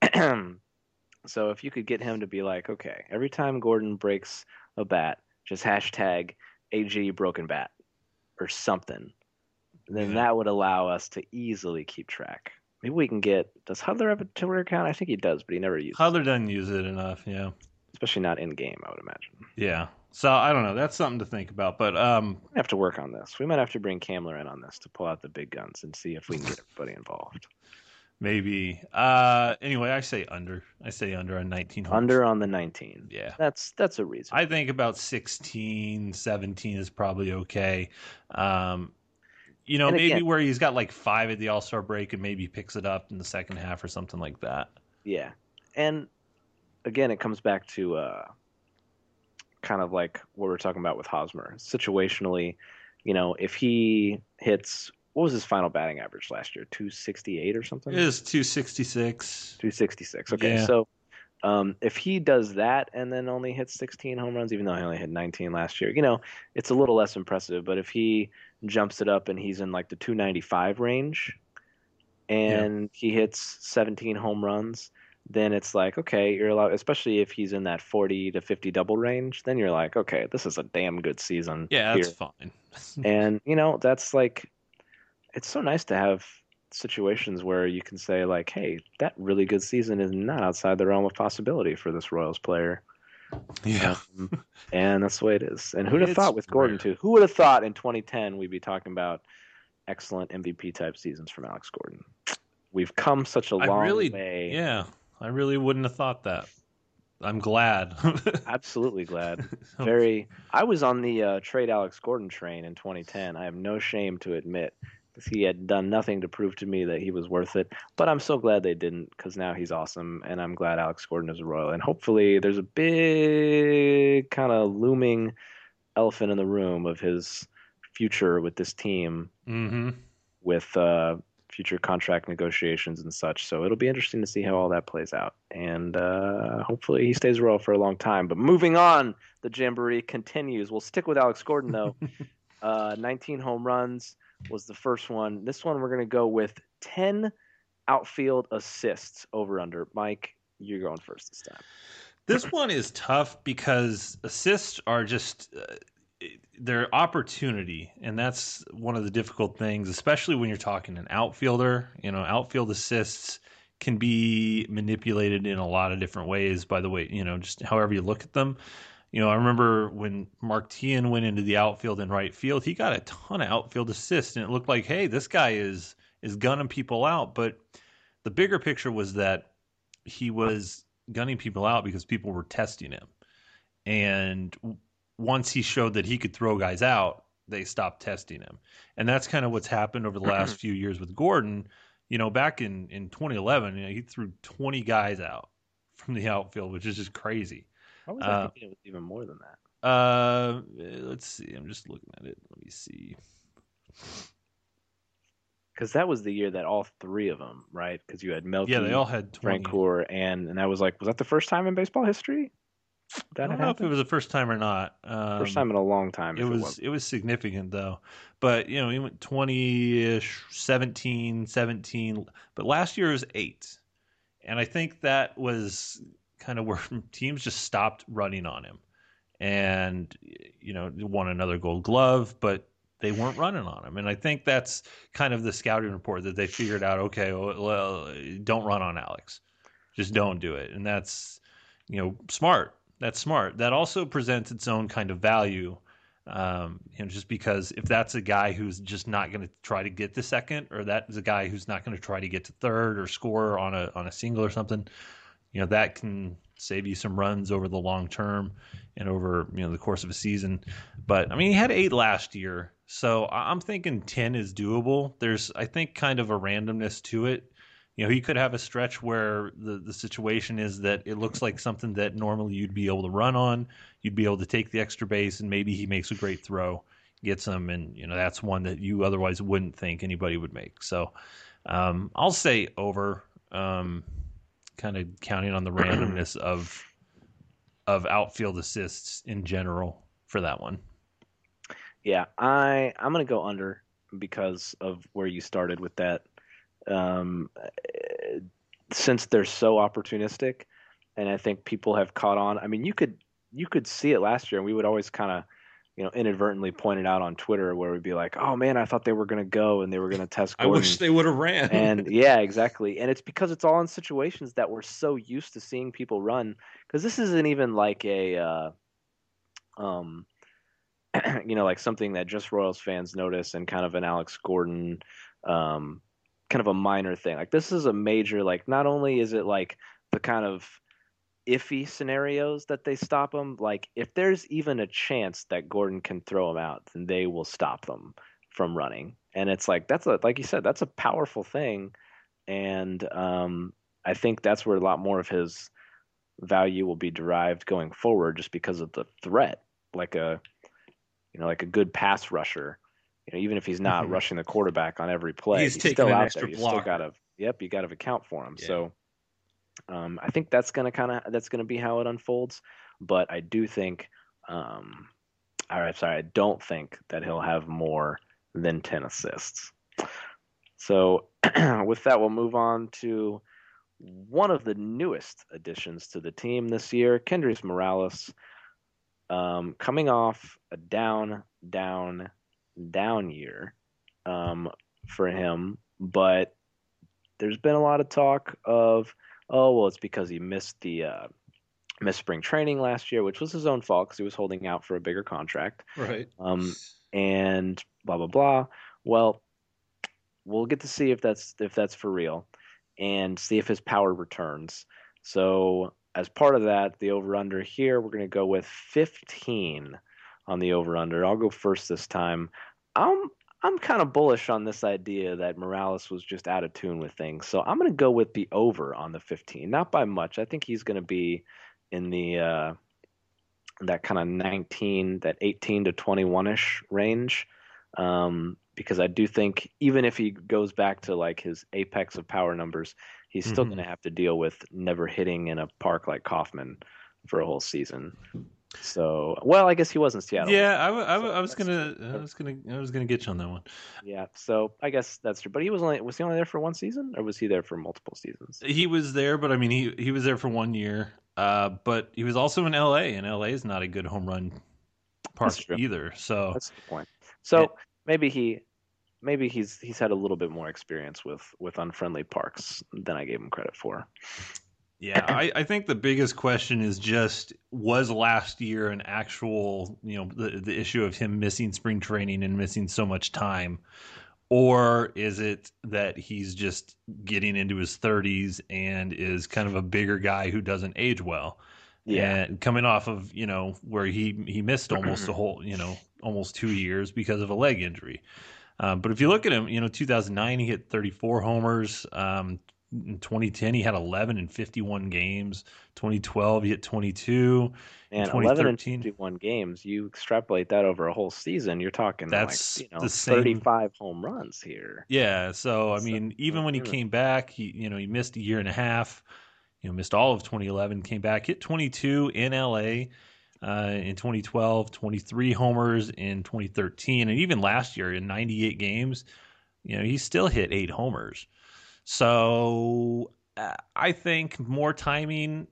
So if you could get him to be like, okay, every time Gordon breaks a bat, just hashtag AG broken bat or something, then that would allow us to easily keep track. Maybe we can does Hudler have a Twitter account? I think he does, but he never uses it. Hudler doesn't use it enough, yeah. Especially not in-game, I would imagine. Yeah. So, I don't know. That's something to think about. But we have to work on this. We might have to bring Kamler in on this to pull out the big guns and see if we can get everybody involved. Maybe. Anyway, I say under. I say under on 19 homers. Under on the 19. Yeah. That's a reason. I think about 16, 17 is probably okay. Maybe where he's got like 5 at the All-Star break and maybe picks it up in the second half or something like that. Yeah. And again, it comes back to kind of like what we're talking about with Hosmer. Situationally, if he hits, what was his final batting average last year? 268 or something? It is 266. 266. Okay. Yeah. So if he does that and then only hits 16 home runs, even though he only hit 19 last year, it's a little less impressive. But if he jumps it up and he's in like the 295 range and he hits 17 home runs, then it's like, okay, you're allowed, especially if he's in that 40 to 50 double range, then you're like, okay, this is a damn good season. Yeah, that's fine. And, that's like, it's so nice to have situations where you can say like, hey, that really good season is not outside the realm of possibility for this Royals player. Yeah. And that's the way it is. And who'd have It's thought with Gordon rare. too? Who would have thought in 2010 we'd be talking about excellent MVP type seasons from Alex Gordon? We've come such a long way. Yeah, I really wouldn't have thought that. I'm glad. Absolutely glad. I was on the trade Alex Gordon train in 2010. I have no shame to admit, because he had done nothing to prove to me that he was worth it. But I'm so glad they didn't, because now he's awesome, and I'm glad Alex Gordon is a Royal. And hopefully there's a big kind of looming elephant in the room of his future with this team, Mm-hmm. with future contract negotiations and such. So it'll be interesting to see how all that plays out. And hopefully he stays Royal for a long time. But moving on, the Jamboree continues. We'll stick with Alex Gordon, though. 19 home runs was the first one. This one we're going to go with 10 outfield assists over under. Mike, you're going first this time. This one is tough because assists are just their opportunity, and that's one of the difficult things, especially when you're talking an outfielder. Outfield assists can be manipulated in a lot of different ways by the way, just however you look at them. I remember when Mark Teahen went into the outfield and right field, he got a ton of outfield assists, and it looked like, hey, this guy is gunning people out. But the bigger picture was that he was gunning people out because people were testing him. And once he showed that he could throw guys out, they stopped testing him. And that's kind of what's happened over the last few years with Gordon. Back in 2011, he threw 20 guys out from the outfield, which is just crazy. I was thinking it was even more than that. Let's see. I'm just looking at it. Let me see. Because that was the year that all three of them, right? Because you had Melky, Yeah, they all had 20. Francoeur, and I was like, was that the first time in baseball history I don't know if it was the first time or not. First time in a long time. It was significant though. But he went 20-ish, 17, but last year was 8. And I think that was kind of where teams just stopped running on him. And won another Gold Glove, but they weren't running on him. And I think that's kind of the scouting report that they figured out, okay, well, don't run on Alex. Just don't do it. And that's smart. That's smart. That also presents its own kind of value, just because if that's a guy who's just not going to try to get to second, or that is a guy who's not going to try to get to third or score on a single or something, that can save you some runs over the long term and over the course of a season. But he had 8 last year, so I'm thinking 10 is doable. There's, I think, kind of a randomness to it. He could have a stretch where the situation is that it looks like something that normally you'd be able to run on. You'd be able to take the extra base, and maybe he makes a great throw, gets them, and that's one that you otherwise wouldn't think anybody would make. So I'll say over, kind of counting on the randomness of outfield assists in general for that one. Yeah, I'm going to go under because of where you started with that. Since they're so opportunistic, and I think people have caught on. You could see it last year, and we would always kind of, inadvertently point it out on Twitter, where we'd be like, "Oh man, I thought they were going to go and they were going to test Gordon." I wish they would have ran. And yeah, exactly. And it's because it's all in situations that we're so used to seeing people run. Because this isn't even like a, like something that just Royals fans notice, and kind of an Alex Gordon, kind of a minor thing. Like, this is a major, like, not only is it like the kind of iffy scenarios that they stop him, like if there's even a chance that Gordon can throw him out, then they will stop them from running. And it's like, like you said, that's a powerful thing. And I think that's where a lot more of his value will be derived going forward, just because of the threat, like a good pass rusher. Even if he's not rushing the quarterback on every play, he's still an out extra there. You blocker. still you got to account for him. Yeah. So I think that's gonna be how it unfolds. But I do think, I don't think that he'll have more than 10 assists. So with that, we'll move on to one of the newest additions to the team this year, Kendrys Morales, coming off a down year for him, but there's been a lot of talk of, oh, well, it's because he missed spring training last year, which was his own fault because he was holding out for a bigger contract. Right. And blah blah blah. Well, we'll get to see if that's for real, and see if his power returns. So as part of that, the over under here, we're going to go with 15 on the over under. I'll go first this time. I'm kind of bullish on this idea that Morales was just out of tune with things. So I'm going to go with the over on the 15, not by much. I think he's going to be in the that kind of 19, that 18 to 21-ish range. Because I do think even if he goes back to like his apex of power numbers, he's still going to have to deal with never hitting in a park like Kauffman for a whole season. So, well, I guess he was in Seattle. Yeah, I was gonna get you on that one. Yeah, so I guess that's true. But was he only there for one season, or was he there for multiple seasons? He was there, but I mean, he was there for 1 year. But he was also in L.A., and L.A. is not a good home run park either. So that's the point. So maybe he's had a little bit more experience with unfriendly parks than I gave him credit for. Yeah, I think the biggest question is just, was last year an actual, the issue of him missing spring training and missing so much time? Or is it that he's just getting into his 30s and is kind of a bigger guy who doesn't age well? Yeah. And coming off of, where he missed almost a whole, almost 2 years because of a leg injury. But if you look at him, 2009, he hit 34 homers. In 2010, he had 11 in 51 games. 2012, he hit 22. And 11 in 51 games, you extrapolate that over a whole season, you're talking that's the same 35 home runs here. Yeah, so I mean, even when he came back, he missed a year and a half. Missed all of 2011, came back, hit 22 in LA in 2012, 23 homers in 2013, and even last year in 98 games, he still hit 8 homers. So I think more timing,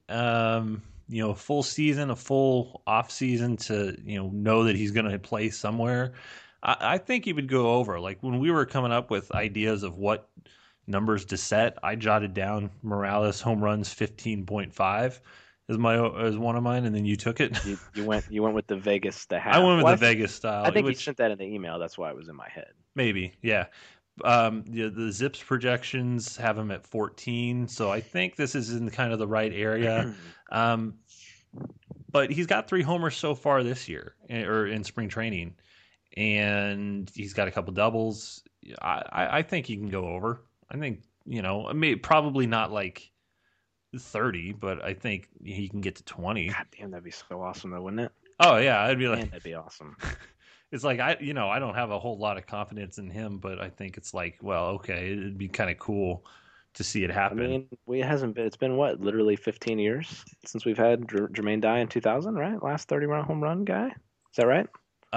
a full season, a full off season to, know that he's going to play somewhere. I think he would go over. Like when we were coming up with ideas of what numbers to set, I jotted down Morales home runs 15.5 as one of mine, and then you took it. You went with the Vegas half. I went with the Vegas style. I think you sent that in the email. That's why it was in my head. Maybe, yeah. The Zips projections have him at 14, so I think this is in kind of the right area. But he's got 3 homers so far this year, or in spring training, and he's got a couple doubles. I think he can go over. I think, probably not like 30, but I think he can get to 20. God damn, that'd be so awesome, though, wouldn't it? Oh yeah, I'd be like, man, that'd be awesome. It's like I don't have a whole lot of confidence in him, but I think it's like, well, okay, it'd be kind of cool to see it happen. I mean, it's been what, literally 15 years since we've had Jermaine Dye in 2000, right? Last 30-run home run guy. Is that right?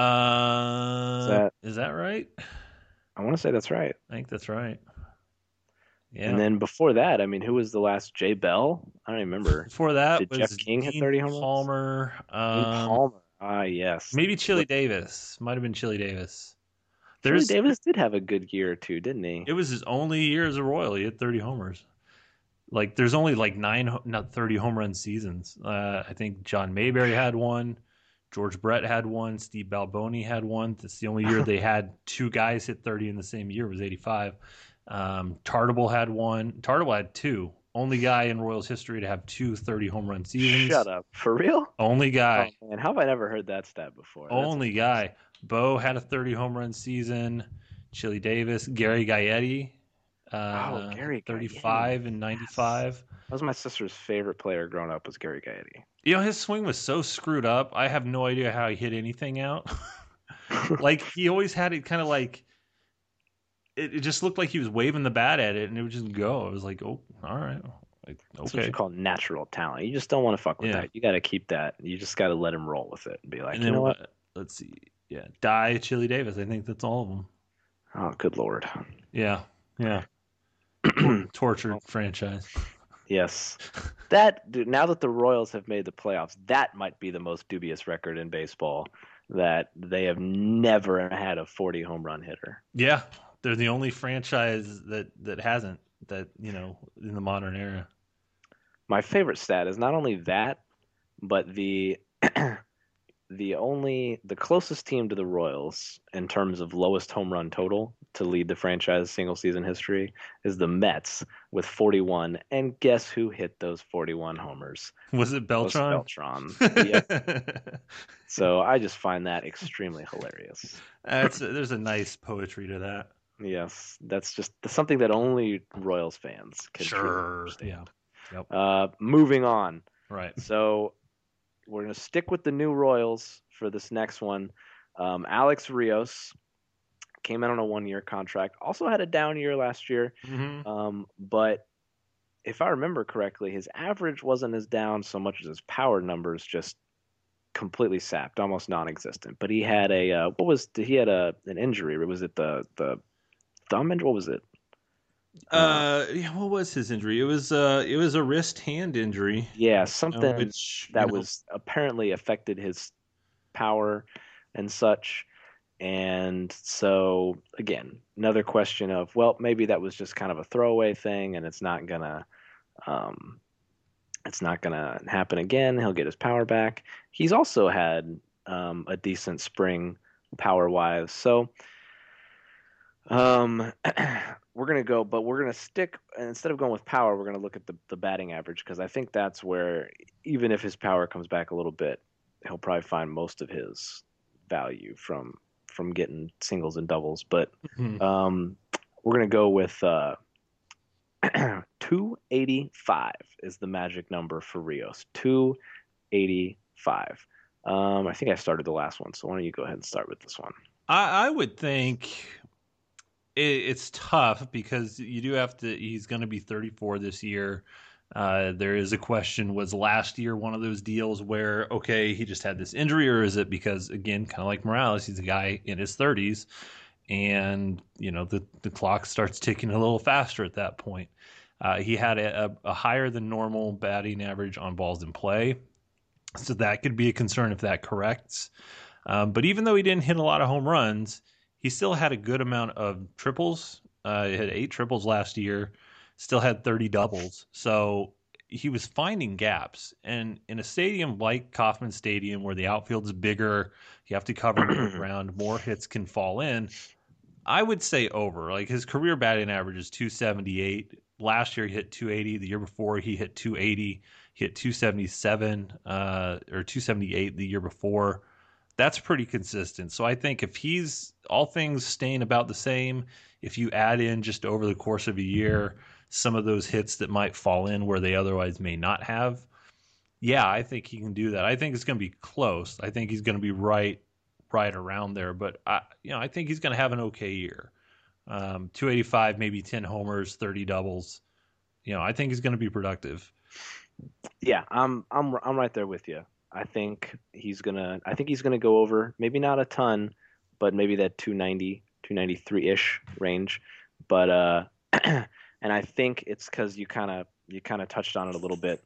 Is that right? I want to say that's right. I think that's right. Yeah. And then before that, I mean, who was the last? Jay Bell? I don't even remember. Before that, did was Jeff King hit 30 home runs? Palmer. Palmer. Ah, yes. Maybe Chili Davis. Might have been Chili Davis. Chili Davis did have a good year or two, didn't he? It was his only year as a Royal. He had 30 homers. Like, there's only like 30 home run seasons. I think John Mayberry had one. George Brett had one. Steve Balboni had one. That's the only year they had 2 guys hit 30 in the same year was 85. Tartable had one. Tartable had 2. Only guy in Royals history to have 2 30 home run seasons. Shut up. For real? Only guy. Oh, man, how have I never heard that stat before? Only guy. Bo had a 30 home run season. Chili Davis. Gary Gaetti. Gary 35 Gaetti. and 95. Yes. That was my sister's favorite player growing up was Gary Gaetti. His swing was so screwed up. I have no idea how he hit anything out. Like, he always had it kind of like, it just looked like he was waving the bat at it, and it would just go. It was like, oh, all right. Like, okay. That's what you call natural talent. You just don't want to fuck with that. You got to keep that. You just got to let him roll with it and be like, and you know what? Let's see. Yeah, Dye, Chili Davis. I think that's all of them. Oh, good Lord. Yeah. Tortured franchise. Yes. Now that the Royals have made the playoffs, that might be the most dubious record in baseball, that they have never had a 40 home run hitter. Yeah. They're the only franchise that hasn't. that in the modern era. My favorite stat is not only that, but the the closest team to the Royals in terms of lowest home run total to lead the franchise single season history is the Mets with 41. And guess who hit those 41 homers? Was it Beltran? Beltran. Yep. So I just find that extremely hilarious. There's a nice poetry to that. Yes, that's just something that only Royals fans can Sure. understand. Yeah. Yep. Moving on. Right. So we're going to stick with the new Royals for this next one. Alex Rios came in on a 1-year contract. Also had a down year last year. Mm-hmm. But if I remember correctly, his average wasn't as down so much as his power numbers just completely sapped, almost non-existent. But he had an injury. Was it the thumb injury? What was it? What was his injury? It was a wrist hand injury. Yeah, something was apparently affected his power and such. And so again, another question of, well, maybe that was just kind of a throwaway thing, and it's not gonna happen again. He'll get his power back. He's also had a decent spring power wise. So we're going to stick, instead of going with power, we're going to look at the batting average, because I think that's where, even if his power comes back a little bit, he'll probably find most of his value from getting singles and doubles. But we're going to go with 285 is the magic number for Rios. 285. I think I started the last one, so why don't you go ahead and start with this one? I would think it's tough, because you do have to. He's going to be 34 this year. There is a question: was last year one of those deals where, okay, he just had this injury, or is it because, again, kind of like Morales, he's a guy in his 30s, and the clock starts ticking a little faster at that point. He had a higher than normal batting average on balls in play, so that could be a concern if that corrects. But even though he didn't hit a lot of home runs, he still had a good amount of triples. He had 8 triples last year, still had 30 doubles. So he was finding gaps. And in a stadium like Kauffman Stadium, where the outfield's bigger, you have to cover more ground, more hits can fall in. I would say over. Like, his career batting average is 278. Last year he hit 280. The year before he hit 280. He hit 277 or 278 the year before. That's pretty consistent. So I think if he's, all things staying about the same, if you add in just over the course of a year some of those hits that might fall in where they otherwise may not have, yeah, I think he can do that. I think it's going to be close. I think he's going to be right around there. But I think he's going to have an okay year. 285, maybe 10 homers, 30 doubles. I think he's going to be productive. Yeah, I'm right there with you. I think he's gonna go over, maybe not a ton, but maybe that 290, 293-ish range. But and I think it's because you kind of touched on it a little bit.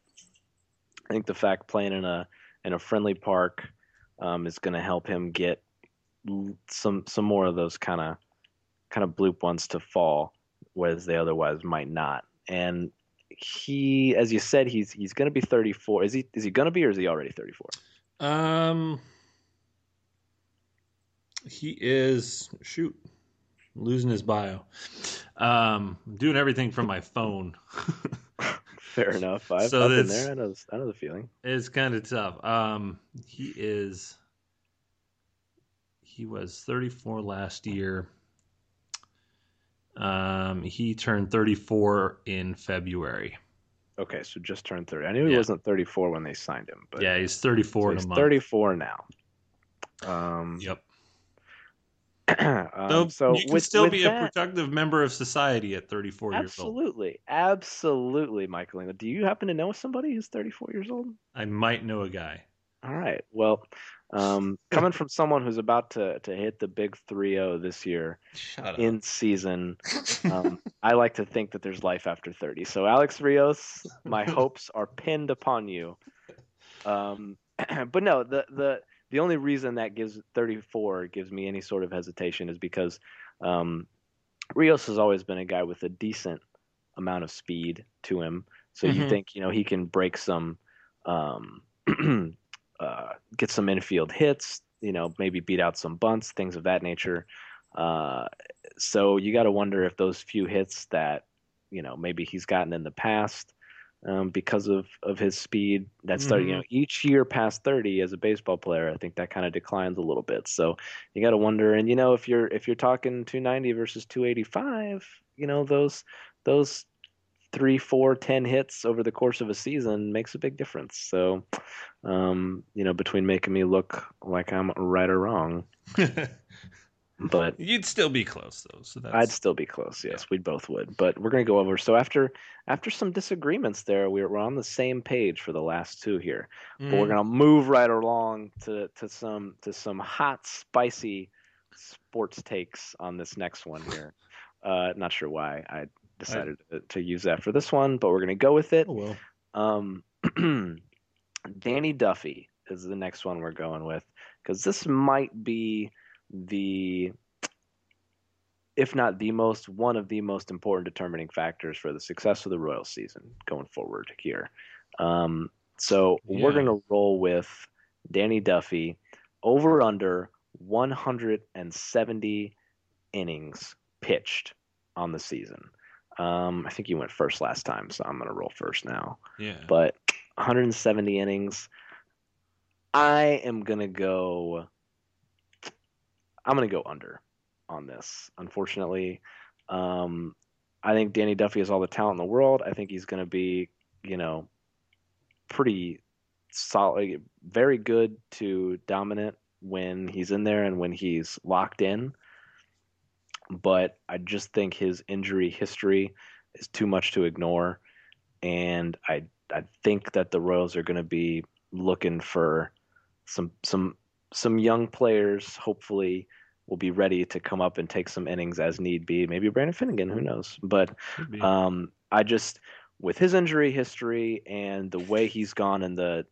I think the fact playing in a friendly park is going to help him get some more of those kind of bloop ones to fall, whereas they otherwise might not. And he, as you said, he's going to be 34. Is he going to be, or is he already 34? He is. Shoot, I'm losing his bio. Doing everything from my phone. Fair enough. I've been there. I know the feeling. It's kind of tough. He was 34 last year. He turned 34 in February. Okay, so just turned 30. I knew he wasn't 34 when they signed him, but yeah, he's 34 in a month. 34 now. Yep. So you can still be a productive member of society at 34 years old. Absolutely, Michael. Do you happen to know somebody who's 34 years old? I might know a guy. All right. Well, coming from someone who's about to hit the big 3-0 this year in season, I like to think that there's life after 30. So, Alex Rios, my hopes are pinned upon you. But no, the only reason that 34 gives me any sort of hesitation is because Rios has always been a guy with a decent amount of speed to him. So you think, he can break some, get some infield hits, maybe beat out some bunts, things of that nature. So you got to wonder if those few hits that, maybe he's gotten in the past, because of his speed, that's each year past 30 as a baseball player, I think that kind of declines a little bit. So you got to wonder, and if you're talking 290 versus 285, those 3, 4, 10 hits over the course of a season makes a big difference. So, between making me look like I'm right or wrong, but you'd still be close though. So I'd still be close. Yes, we both would. But we're going to go over. So after some disagreements there, we're on the same page for the last two here. But we're going to move right along to some hot, spicy sports takes on this next one here. Not sure why I decided to use that for this one, but we're going to go with it. Oh, well. Danny Duffy is the next one we're going with, because this might be if not the most, one of the most important determining factors for the success of the Royals season going forward here. So we're going to roll with Danny Duffy over under 170 innings pitched on the season. I think you went first last time, so I'm going to roll first now. Yeah. But 170 innings. I'm going to go under on this, unfortunately. I think Danny Duffy has all the talent in the world. I think he's going to be, pretty solid, very good to dominant when he's in there and when he's locked in. But I just think his injury history is too much to ignore. And I think that the Royals are going to be looking for some young players, hopefully, will be ready to come up and take some innings as need be. Maybe Brandon Finnegan, who knows? But I just, with his injury history and the way he's gone in the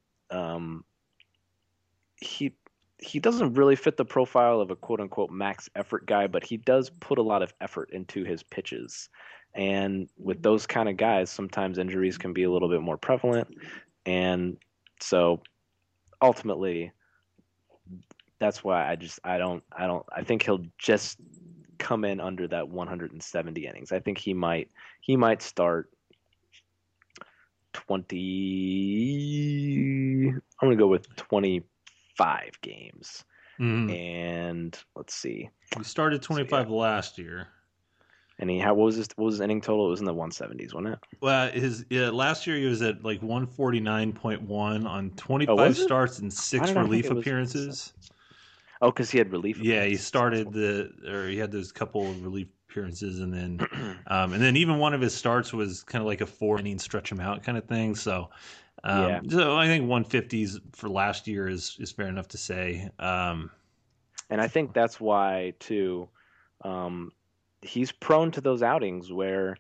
he doesn't really fit the profile of a quote unquote max effort guy, but he does put a lot of effort into his pitches. And with those kind of guys, sometimes injuries can be a little bit more prevalent. And so ultimately, that's why I think he'll just come in under that 170 innings. I think he might start 20. I'm going to go with 25 games. And let's see. He started 25 last year. And what was his inning total? It was in the 170s, wasn't it? Well, last year he was at like 149.1 on 25 starts and 6 relief appearances. Oh, because he had relief. Yeah, he started he had those couple of relief appearances, and then even one of his starts was kind of like a 4-inning stretch him out kind of thing. So, so I think 150s for last year is fair enough to say. And I think that's why too. He's prone to those outings where,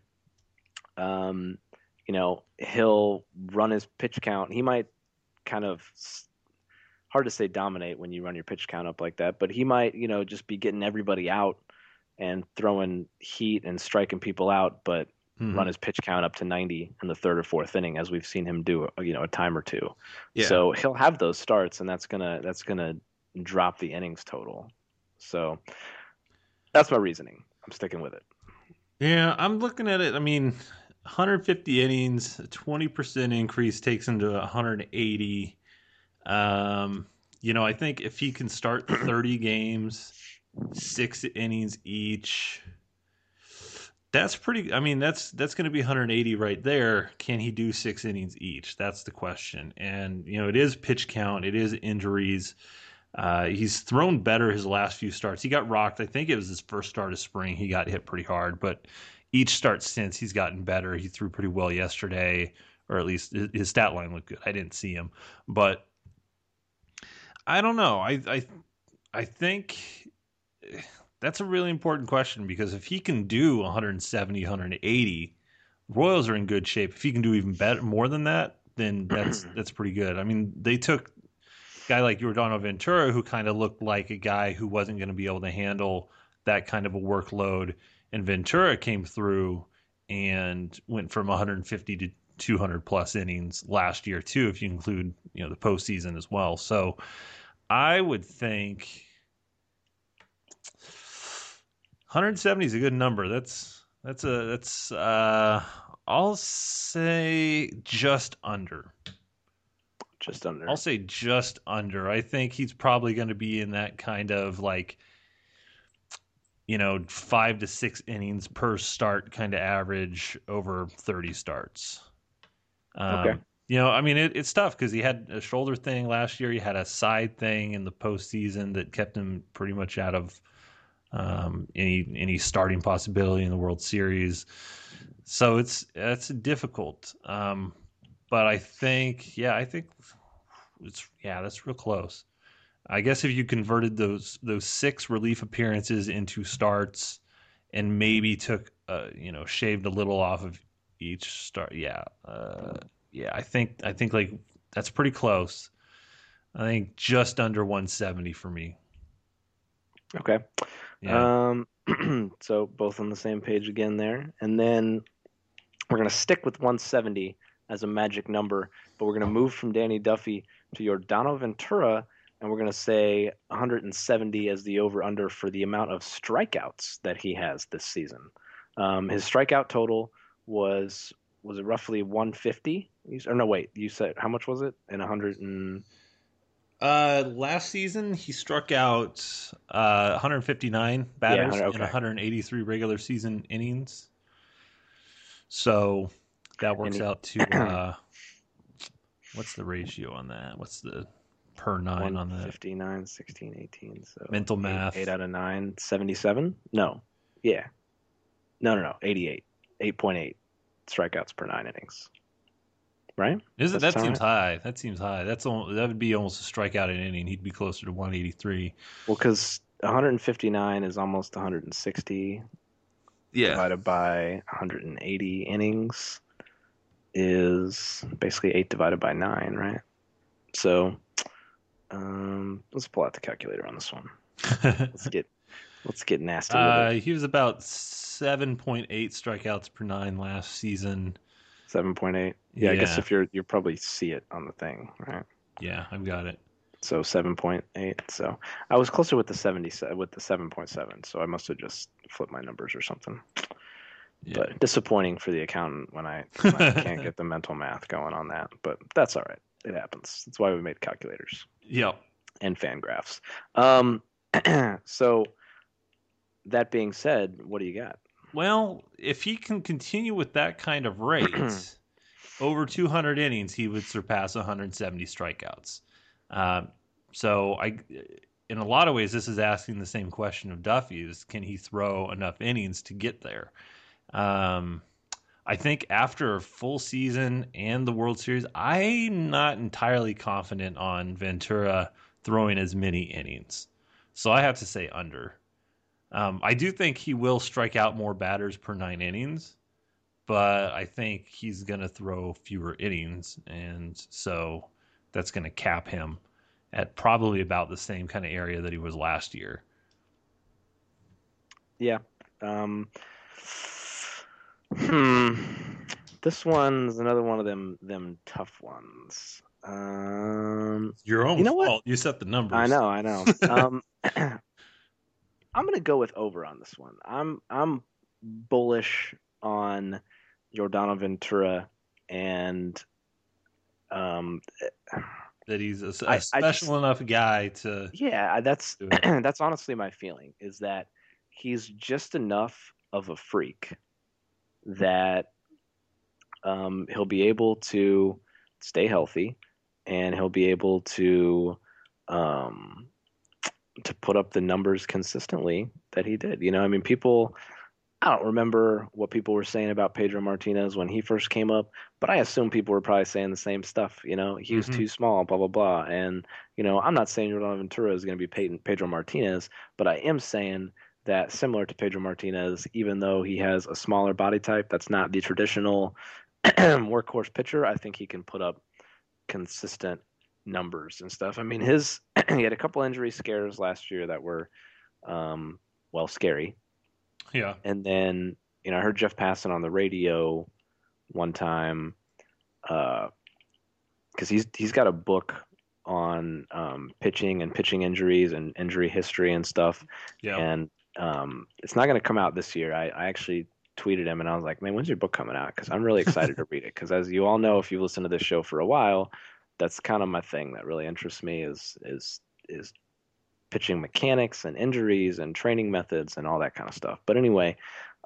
he'll run his pitch count. He might kind of, hard to say dominate when you run your pitch count up like that, but he might, just be getting everybody out and throwing heat and striking people out, but run his pitch count up to 90 in the third or fourth inning, as we've seen him do, a time or two. Yeah. So he'll have those starts, and that's gonna drop the innings total. So that's my reasoning. I'm sticking with it. Yeah, I'm looking at it. I mean, 150 innings, a 20% increase takes him to 180. I think if he can start 30 games, 6 innings each, that's pretty. I mean, that's going to be 180 right there. Can he do 6 innings each? That's the question. And it is pitch count. It is injuries. He's thrown better his last few starts. He got rocked. I think it was his first start of spring. He got hit pretty hard, but each start since he's gotten better. He threw pretty well yesterday, or at least his stat line looked good. I didn't see him, but I don't know. I think that's a really important question, because if he can do 170, 180, Royals are in good shape. If he can do even better, more than that, then that's pretty good. I mean, they took guy like Yordan Ventura, who kind of looked like a guy who wasn't going to be able to handle that kind of a workload, and Ventura came through and went from 150 to 200 plus innings last year too, if you include the postseason as well. So I would think 170 is a good number. I'll say just under. Just under. I'll say just under. I think he's probably going to be in that kind of 5 to 6 innings per start kind of average over 30 starts. Okay. It's tough because he had a shoulder thing last year. He had a side thing in the postseason that kept him pretty much out of any starting possibility in the World Series. So it's difficult. But I think that's real close. I guess if you converted those 6 relief appearances into starts and maybe took shaved a little off of each start, I think that's pretty close. I think just under 170 for me. Okay. Yeah. So both on the same page again there. And then we're going to stick with 170 as a magic number, but we're going to move from Danny Duffy to Yordano Ventura, and we're going to say 170 as the over-under for the amount of strikeouts that he has this season. His strikeout total was it roughly 150? Or no, wait, you said, how much was it? In 100 and... Last season, he struck out 159 batters okay. in 183 regular season innings. So that works out to what's the ratio on that? What's the per 9 on that? 59, 16, 18. So mental math. 8 out of 9, 77? No. Yeah. No. 88. 8.8 strikeouts per 9 innings. Right? That seems high. That seems high. That would be almost a strikeout an inning. He'd be closer to 183. Well, because 159 is almost 160. Yeah. Divided by 180 innings is basically 8 divided by 9, right? So let's pull out the calculator on this one. Let's get nasty with it. He was about 7.8 strikeouts per 9 last season. 7.8. Yeah, I guess if you probably see it on the thing, right? Yeah, I've got it. So 7.8. So I was closer with the 7.7. So I must have just flipped my numbers or something. Yeah. But disappointing for the accountant when I can't get the mental math going on that. But that's all right. It happens. That's why we made calculators. Yep. And fan graphs. So that being said, what do you got? Well, if he can continue with that kind of rate, over 200 innings, he would surpass 170 strikeouts. So in a lot of ways, this is asking the same question of Duffy: is can he throw enough innings to get there? I think after a full season and the World Series, I'm not entirely confident on Ventura throwing as many innings. So I have to say under. I do think he will strike out more batters per 9 innings, but I think he's going to throw fewer innings, and so that's going to cap him at probably about the same kind of area that he was last year. Yeah. This one's another one of them tough ones. Your own fault. You set the numbers. I know. I'm gonna go with over on this one. I'm bullish on Yordano Ventura and that he's a special enough guy to. Yeah, that's honestly my feeling, is that he's just enough of a freak that he'll be able to stay healthy and he'll be able to put up the numbers consistently that he did. I don't remember what people were saying about Pedro Martinez when he first came up, but I assume people were probably saying the same stuff. He was too small, blah, blah, blah. And, I'm not saying Yordano Ventura is going to be Pedro Martinez, but I am saying that similar to Pedro Martinez, even though he has a smaller body type, that's not the traditional workhorse pitcher, I think he can put up consistent numbers and stuff. I mean, he had a couple injury scares last year that were, scary. Yeah. And then I heard Jeff Passan on the radio one time, because he's got a book on pitching and pitching injuries and injury history and stuff. Yeah. And it's not going to come out this year. I actually tweeted him and I was like, man, when's your book coming out? Because I'm really excited to read it. Because as you all know, if you've listened to this show for a while, that's kind of my thing that really interests me is pitching mechanics and injuries and training methods and all that kind of stuff. But anyway,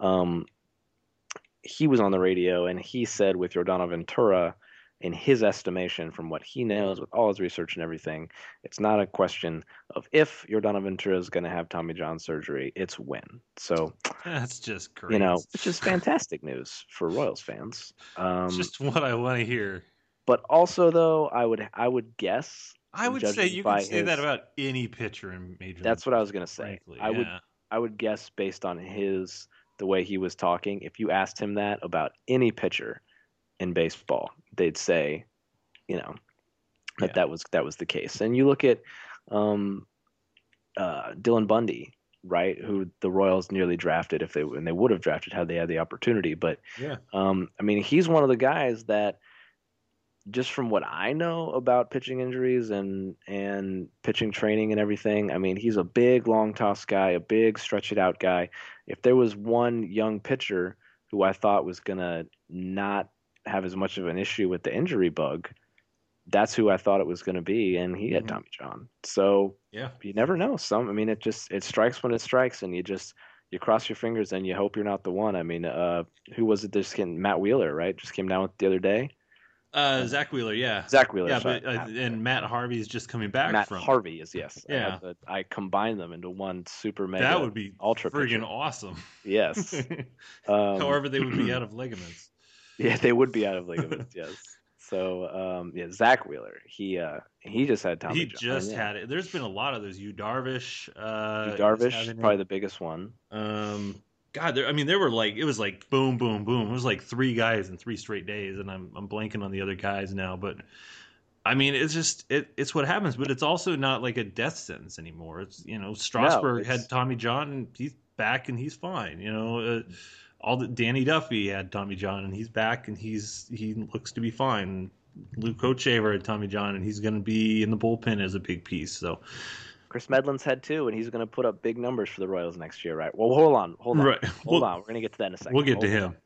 he was on the radio and he said with Yordano Ventura, in his estimation, from what he knows with all his research and everything, it's not a question of if Yordano Ventura is going to have Tommy John surgery, it's when. So that's just great. Which is fantastic news for Royals fans. Just what I want to hear. But also, though, I would guess. I would say you could say that about any pitcher in Major League. That's what I was going to say. Frankly, I would guess based on the way he was talking, if you asked him that about any pitcher in baseball, they'd say, that was the case. And you look at Dylan Bundy, right, who the Royals nearly drafted and they would have drafted had they had the opportunity. But he's one of the guys that, just from what I know about pitching injuries and pitching training and everything, he's a big long toss guy, a big stretch it out guy. If there was one young pitcher who I thought was gonna not have as much of an issue with the injury bug, that's who I thought it was going to be, and he had Tommy John. So you never know. It strikes when it strikes, and you cross your fingers and you hope you're not the one. Who was it? Matt Wheeler, right? Just came down with the other day. Zach Wheeler, yeah. Zach Wheeler, yeah. sorry. And Matt Harvey's just coming back. Matt from Harvey is yes. Yeah, I combined them into one super mega. That would be ultra friggin' awesome. Yes. However, they would be out of ligaments. Yeah, they would be out of ligaments. Yes. So Zach Wheeler, he just had Tommy John. He just had it. There's been a lot of those. Yu Darvish. Probably the biggest one. God, there were it was like boom, boom, boom. It was like 3 guys in 3 straight days, and I'm blanking on the other guys now. But it's just it's what happens. But it's also not like a death sentence anymore. It's Strasburg had Tommy John, and he's back and he's fine. Danny Duffy had Tommy John, and he's back and he looks to be fine. Luke Hochevar had Tommy John, and he's going to be in the bullpen as a big piece. So. Chris Medlin's had too, and he's going to put up big numbers for the Royals next year, right? Well, hold on. Right. Hold on. We're going to get to that in a second. We'll get to him.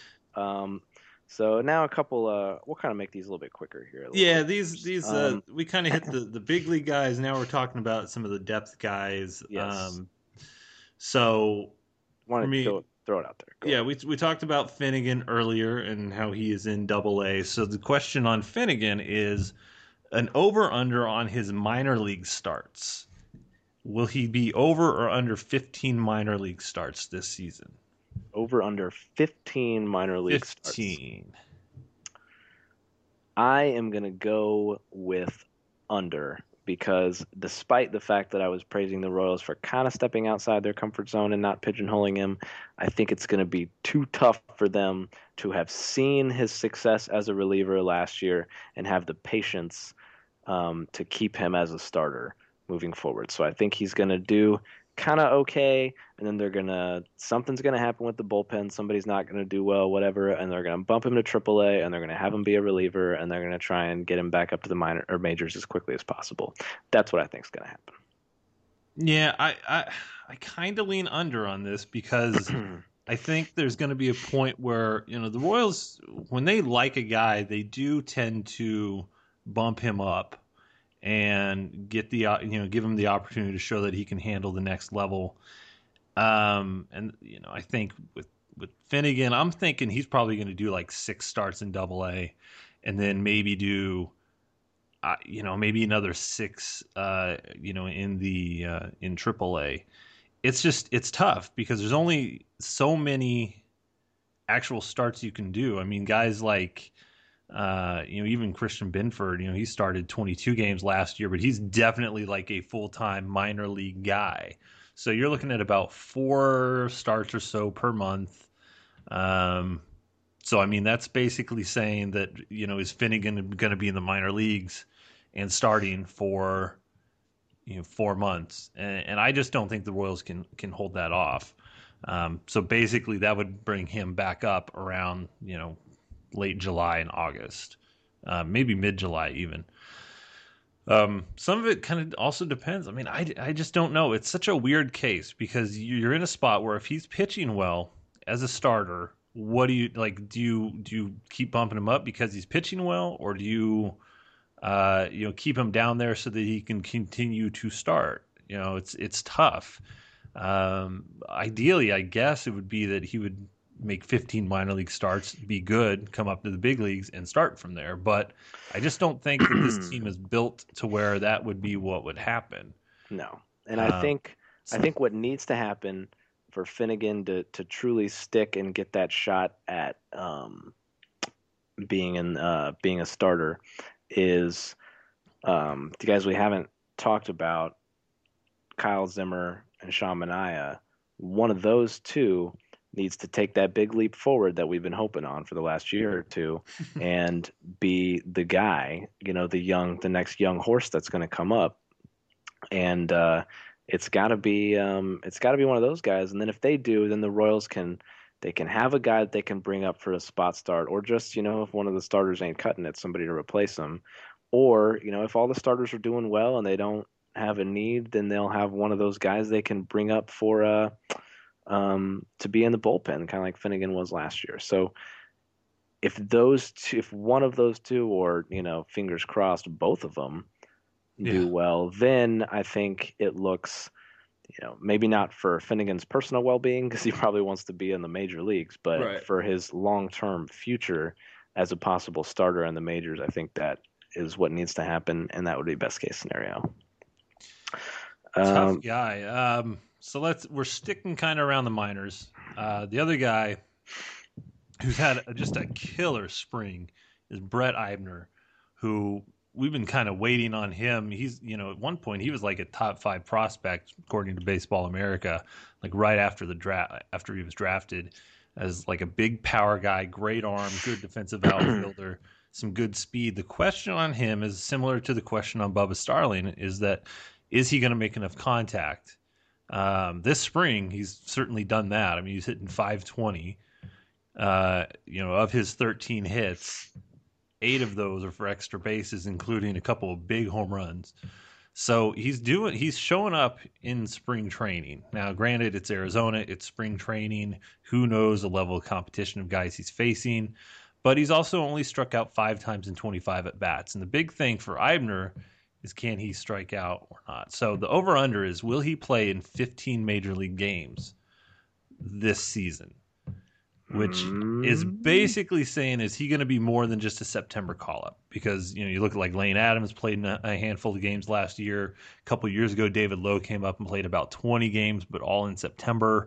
So now a couple. We'll kind of make these a little bit quicker here. These we kind of hit the big league guys. Now we're talking about some of the depth guys. Yes. So want to throw it out there. We talked about Finnegan earlier and how he is in Double-A. So the question on Finnegan is an over/under on his minor league starts. Will he be over or under 15 minor league starts this season? Over under 15 minor league starts. 15. I am going to go with under, because despite the fact that I was praising the Royals for kind of stepping outside their comfort zone and not pigeonholing him, I think it's going to be too tough for them to have seen his success as a reliever last year and have the patience to keep him as a starter moving forward. So I think he's going to do kind of okay, and then something's going to happen with the bullpen. Somebody's not going to do well, whatever, and they're going to bump him to AAA, and they're going to have him be a reliever, and they're going to try and get him back up to the minor or majors as quickly as possible. That's what I think is going to happen. Yeah, I kind of lean under on this because I think there's going to be a point where, the Royals, when they like a guy, they do tend to bump him up and get give him the opportunity to show that he can handle the next level. And I think with Finnegan, I'm thinking he's probably going to do like 6 starts in Double-A, and then maybe do maybe another 6 in Triple-A. It's tough because there's only so many actual starts you can do. Guys like even Christian Binford, he started 22 games last year, but he's definitely like a full-time minor league guy. So you're looking at about 4 starts or so per month. So that's basically saying that, is Finnegan going to be in the minor leagues and starting for 4 months? And I just don't think the Royals can hold that off. So basically, that would bring him back up around late July and August, maybe mid-July even. Some of it kind of also depends. I mean, I just don't know. It's such a weird case because you're in a spot where if he's pitching well as a starter, what do you like? Do you keep bumping him up because he's pitching well, or do you keep him down there so that he can continue to start? It's tough. Ideally, I guess it would be that he would make 15 minor league starts, be good, come up to the big leagues, and start from there. But I just don't think that this team is built to where that would be what would happen. No, and I think what needs to happen for Finnegan to truly stick and get that shot at being a starter is the guys we haven't talked about, Kyle Zimmer and Sean Manaea. One of those two needs to take that big leap forward that we've been hoping on for the last year or two and be the guy, the next young horse that's going to come up. And it's got to be one of those guys. And then if they do, then the Royals can have a guy that they can bring up for a spot start, or just, if one of the starters ain't cutting it, somebody to replace them. Or, if all the starters are doing well and they don't have a need, then they'll have one of those guys they can bring up for to be in the bullpen, kind of like Finnegan was last year. So if one of those two, or fingers crossed, both of them do well, then I think it looks, maybe not for Finnegan's personal well-being because he probably wants to be in the major leagues, but for his long-term future as a possible starter in the majors, I think that is what needs to happen, and that would be best case scenario. Tough guy. So we're sticking kind of around the minors. The other guy who's had just a killer spring is Brett Eibner, who we've been kind of waiting on him. He's, at one point he was like a top 5 prospect according to Baseball America, like right after the draft, after he was drafted, as like a big power guy, great arm, good defensive outfielder, some good speed. The question on him is similar to the question on Bubba Starling, is he going to make enough contact? This spring, he's certainly done that. I mean, he's hitting .520. Of his 13 hits, 8 of those are for extra bases, including a couple of big home runs. So he's showing up in spring training. Now, granted, it's Arizona, it's spring training. Who knows the level of competition of guys he's facing? But he's also only struck out 5 times in 25 at bats. And the big thing for Eibner is, can he strike out or not? So the over-under is, will he play in 15 major league games this season? Which is basically saying, is he going to be more than just a September call-up? Because, you look at like Lane Adams played in a handful of games last year. A couple of years ago, David Lowe came up and played about 20 games, but all in September.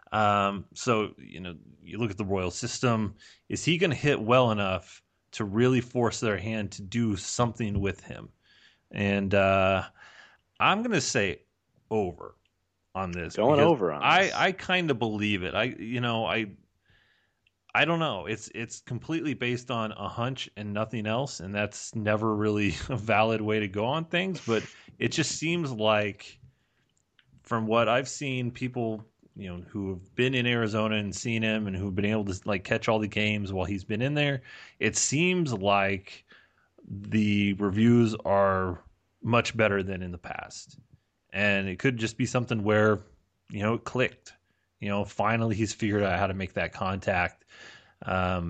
So, you look at the Royal system. Is he going to hit well enough to really force their hand to do something with him? And I'm going to say over on this. Going over on this. I kind of believe it. I don't know. It's completely based on a hunch and nothing else, and that's never really a valid way to go on things. But it just seems like, from what I've seen, people who have been in Arizona and seen him and who've been able to like catch all the games while he's been in there, it seems like the reviews are much better than in the past. And it could just be something where, it clicked. Finally he's figured out how to make that contact. The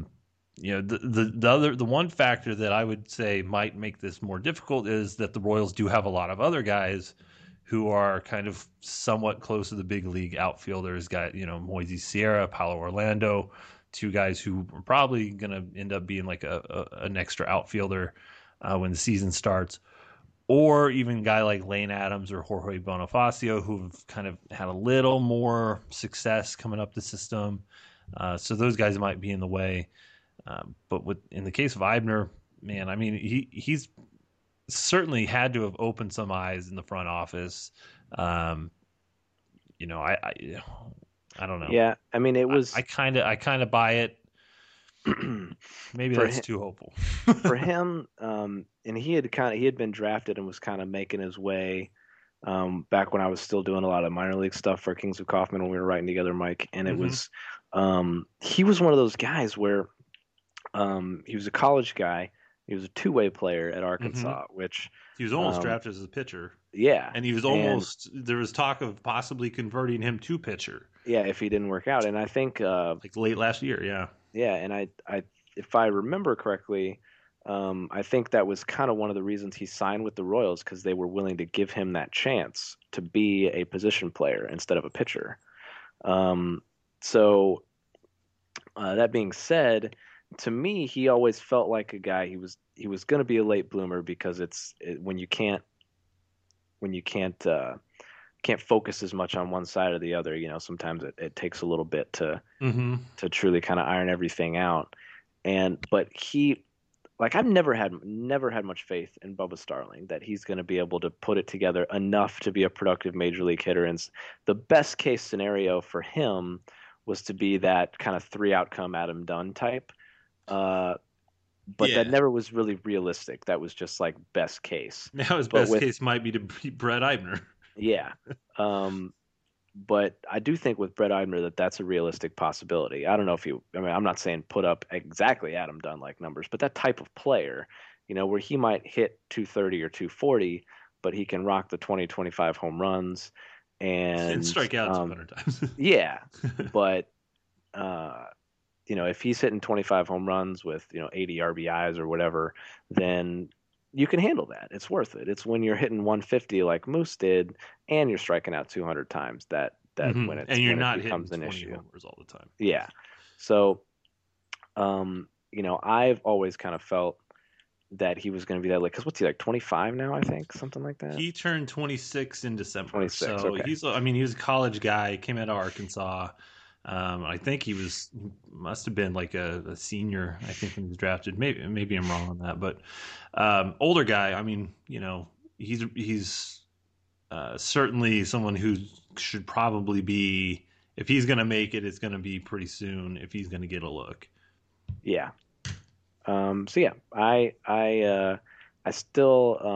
one factor that I would say might make this more difficult is that the Royals do have a lot of other guys who are kind of somewhat close to the big league outfielders. Moisés Sierra, Paulo Orlando, 2 guys who are probably going to end up being like an extra outfielder when the season starts. Or even a guy like Lane Adams or Jorge Bonifacio, who've kind of had a little more success coming up the system. So those guys might be in the way. But in the case of Eibner, man, I mean, he's certainly had to have opened some eyes in the front office. I don't know. Yeah, I mean, it was. I kind of buy it. Maybe that's too hopeful for him. And he had been drafted and was kind of making his way back when I was still doing a lot of minor league stuff for Kings of Kaufman when we were writing together, Mike. And it was he was one of those guys where he was a college guy. He was a two-way player at Arkansas, which he was almost drafted as a pitcher. Yeah, and he was almost. There was talk of possibly converting him to pitcher. Yeah, if he didn't work out, and I think like late last year. Yeah, and I if I remember correctly, I think that was kind of one of the reasons he signed with the Royals, because they were willing to give him that chance to be a position player instead of a pitcher. So that being said, to me, he always felt like a guy. He was going to be a late bloomer because when you can't focus as much on one side or the other. You know, sometimes it takes a little bit to truly kind of iron everything out. But he, like, I've never had much faith in Bubba Starling that he's going to be able to put it together enough to be a productive major league hitter. And the best case scenario for him was to be that kind of 3 outcome Adam Dunn type. But that never was really realistic. That was just like best case. Now his best case might be to beat Brett Eibner. Yeah. But I do think with Brett Eibner that's a realistic possibility. I don't know if I'm not saying put up exactly Adam Dunn-like numbers, but that type of player, you know, where he might hit 230 or 240, but he can rock the 20, 25 home runs and strike out 200 times. Yeah. But, you know, if he's hitting 25 home runs with, 80 RBIs or whatever, then you can handle that. It's worth it. It's when you're hitting 150 like Moose did and you're striking out 200 times that when it becomes an issue. Homers all the time. Yeah. So, I've always kind of felt that he was going to be that late. Because what's he, like 25 now, I think? Something like that? He turned 26 in December. 26, so okay. he was a college guy, came out of Arkansas. I think he must have been like a senior, I think, when he was drafted. Maybe I'm wrong on that, but older guy. I mean, he's certainly someone who should probably be, if he's going to make it, it's going to be pretty soon if he's going to get a look. Yeah. So yeah, I still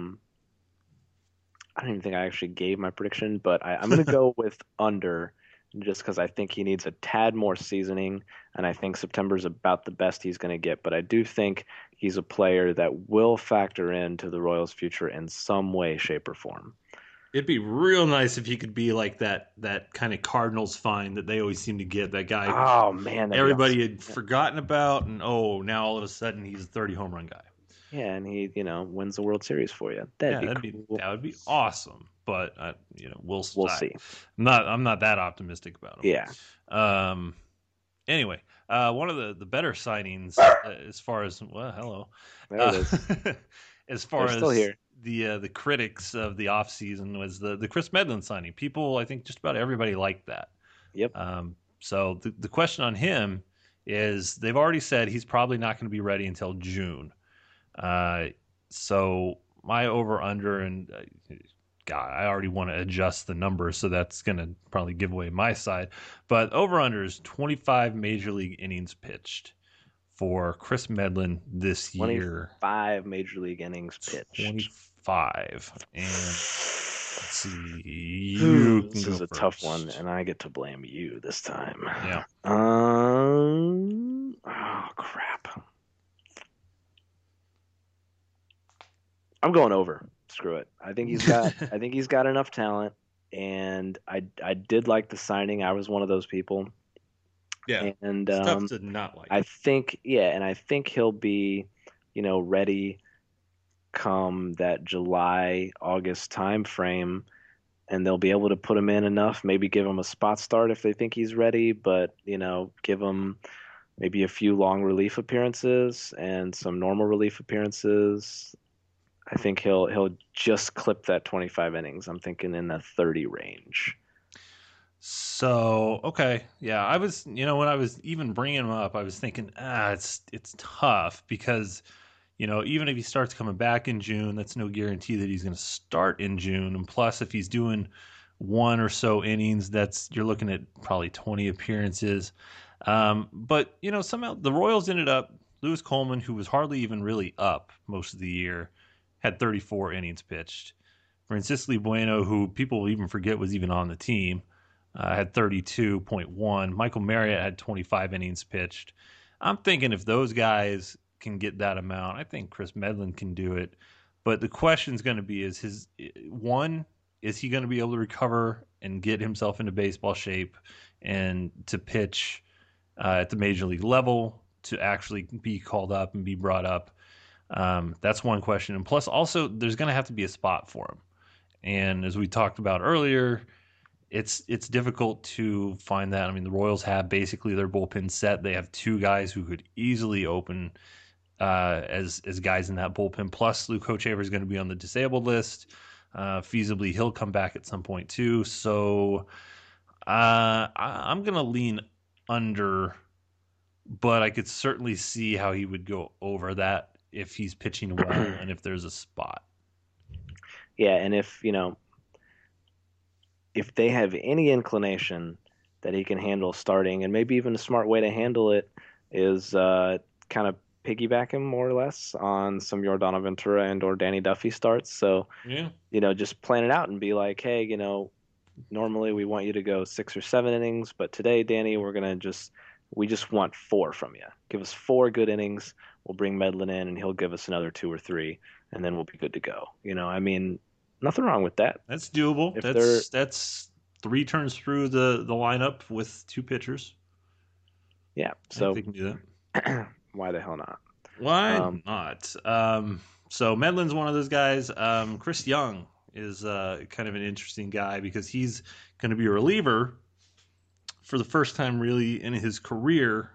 I don't even think I actually gave my prediction, but I'm going to go with under. Just because I think he needs a tad more seasoning, and I think September is about the best he's going to get. But I do think he's a player that will factor into the Royals' future in some way, shape, or form. It'd be real nice if he could be like that kind of Cardinals find that they always seem to get, that guy. Oh, man. Everybody had forgotten about, and now all of a sudden he's a 30 home run guy. Yeah, and he, wins the World Series for you. That'd be cool. That would be awesome. But we'll see. I'm not that optimistic about him. Yeah. Anyway, one of the better signings as far as hello. There it is. As far They're still as here. The critics of the offseason was the Chris Medlin signing. People, I think, just about everybody liked that. Yep. So the question on him is, they've already said he's probably not going to be ready until June. So my over under, and God, I already want to adjust the numbers, so that's going to probably give away my side. But over under is 25 major league innings pitched for Chris Medlin this year. 25 major league innings pitched. 25. And let's see. This is a tough one, and I get to blame you this time. Yeah. Oh crap. I'm going over. Screw it. I think he's got enough talent, and I did like the signing. I was one of those people. Yeah. And stuff to not like. I think he'll be, ready come that July, August time frame, and they'll be able to put him in enough, maybe give him a spot start if they think he's ready, but give him maybe a few long relief appearances and some normal relief appearances. I think he'll just clip that 25 innings. I'm thinking in the 30 range. So, okay. Yeah, I was, when I was even bringing him up, I was thinking, it's tough because, even if he starts coming back in June, that's no guarantee that he's going to start in June. And plus, if he's doing one or so innings, you're looking at probably 20 appearances. But, somehow the Royals ended up, Lewis Coleman, who was hardly even really up most of the year, had 34 innings pitched. Francisco Bueno, who people even forget was even on the team, had 32.1. Michael Marriott had 25 innings pitched. I'm thinking if those guys can get that amount, I think Chris Medlin can do it. But the question is going to be, is he going to be able to recover and get himself into baseball shape and to pitch at the major league level, to actually be called up and be brought up? That's one question. And plus, also, there's going to have to be a spot for him. And as we talked about earlier, it's difficult to find that. I mean, the Royals have basically their bullpen set. They have two guys who could easily open as guys in that bullpen. Plus, Luke Hochevar is going to be on the disabled list. Feasibly, he'll come back at some point too. So I'm going to lean under, but I could certainly see how he would go over that if he's pitching well and if there's a spot. Yeah, and if they have any inclination that he can handle starting, and maybe even a smart way to handle it is kind of piggyback him more or less on some Yordan Ventura and or Danny Duffy starts. So, just plan it out and be like, hey, normally we want you to go 6 or 7 innings, but today, Danny, we just want 4 from you. Give us 4 good innings. We'll bring Medlin in, and he'll give us another 2 or 3, and then we'll be good to go. Nothing wrong with that. That's doable. That's 3 turns through the lineup with 2 pitchers. Yeah, so they can do that. Why the hell not? Why not? So Medlin's one of those guys. Chris Young is kind of an interesting guy because he's going to be a reliever for the first time really in his career.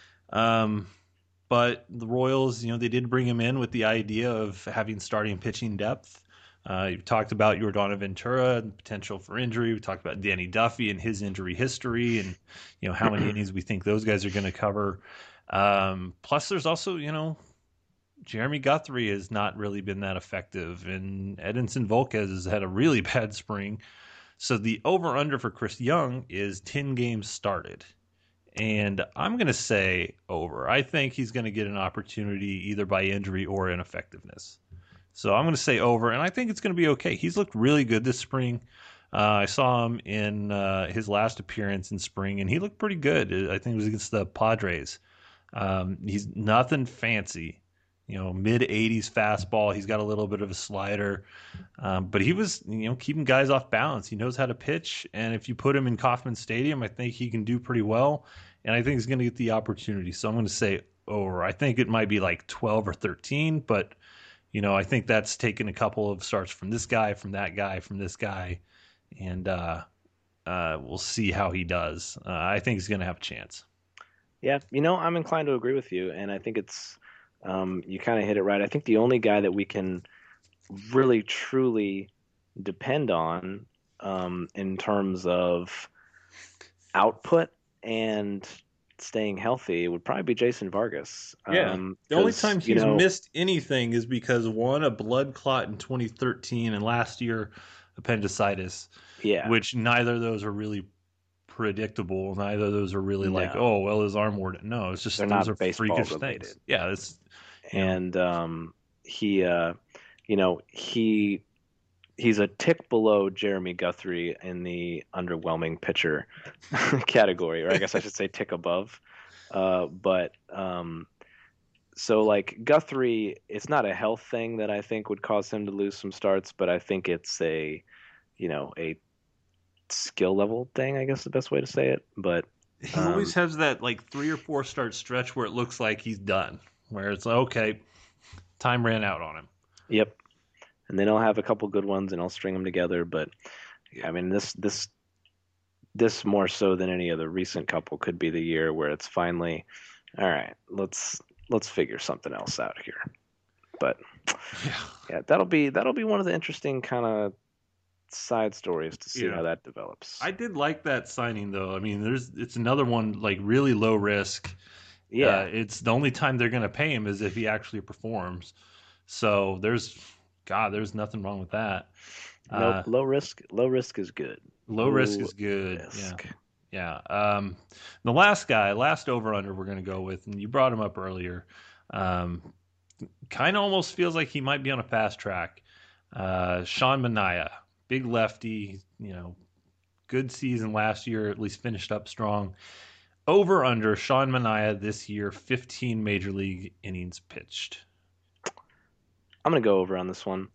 But the Royals, they did bring him in with the idea of having starting pitching depth. You've talked about Yordan Ventura and potential for injury. We talked about Danny Duffy and his injury history and, how many innings we think those guys are going to cover. Plus there's also, Jeremy Guthrie has not really been that effective, and Edinson Volquez has had a really bad spring. So the over-under for Chris Young is 10 games started. And I'm going to say over. I think he's going to get an opportunity either by injury or ineffectiveness. So I'm going to say over, and I think it's going to be okay. He's looked really good this spring. I saw him in his last appearance in spring, and he looked pretty good. I think it was against the Padres. He's nothing fancy, mid-80s fastball. He's got a little bit of a slider, but he was, keeping guys off balance. He knows how to pitch, and if you put him in Kauffman Stadium, I think he can do pretty well, and I think he's going to get the opportunity. So I'm going to say over. I think it might be like 12 or 13, but I think that's taken a couple of starts from this guy, from that guy, from this guy, and we'll see how he does. I think he's going to have a chance. Yeah, I'm inclined to agree with you, and I think it's you kind of hit it right. I think the only guy that we can really truly depend on in terms of output and staying healthy would probably be Jason Vargas. Yeah, the only time he's missed anything is because a blood clot in 2013 and last year appendicitis. Yeah, which neither of those are really predictable. Neither of those are really his arm wore. No, it's just those are freakish related things. Yeah, he's a tick below Jeremy Guthrie in the underwhelming pitcher category, or I guess I should say tick above. So like Guthrie, it's not a health thing that I think would cause him to lose some starts, but I think it's a skill level thing, I guess the best way to say it. But he always has that like 3 or 4 start stretch where it looks like he's done, where it's like, okay, time ran out on him. Yep. And then I'll have a couple good ones and I'll string them together. But I mean, this more so than any of the recent couple could be the year where it's finally, all right, let's figure something else out here. But yeah, that'll be one of the interesting kind of side stories to see how that develops. I did like that signing though. I mean, it's another one like really low risk. Yeah, it's the only time they're going to pay him is if he actually performs. So there's nothing wrong with that. Nope, low risk is good. Low risk is good. Risk. Yeah. The last over under we're going to go with, and you brought him up earlier. Kind of almost feels like he might be on a fast track. Sean Manaea, big lefty, good season last year, at least finished up strong. Over under Sean Manaea this year, 15 major league innings pitched. I'm going to go over on this one.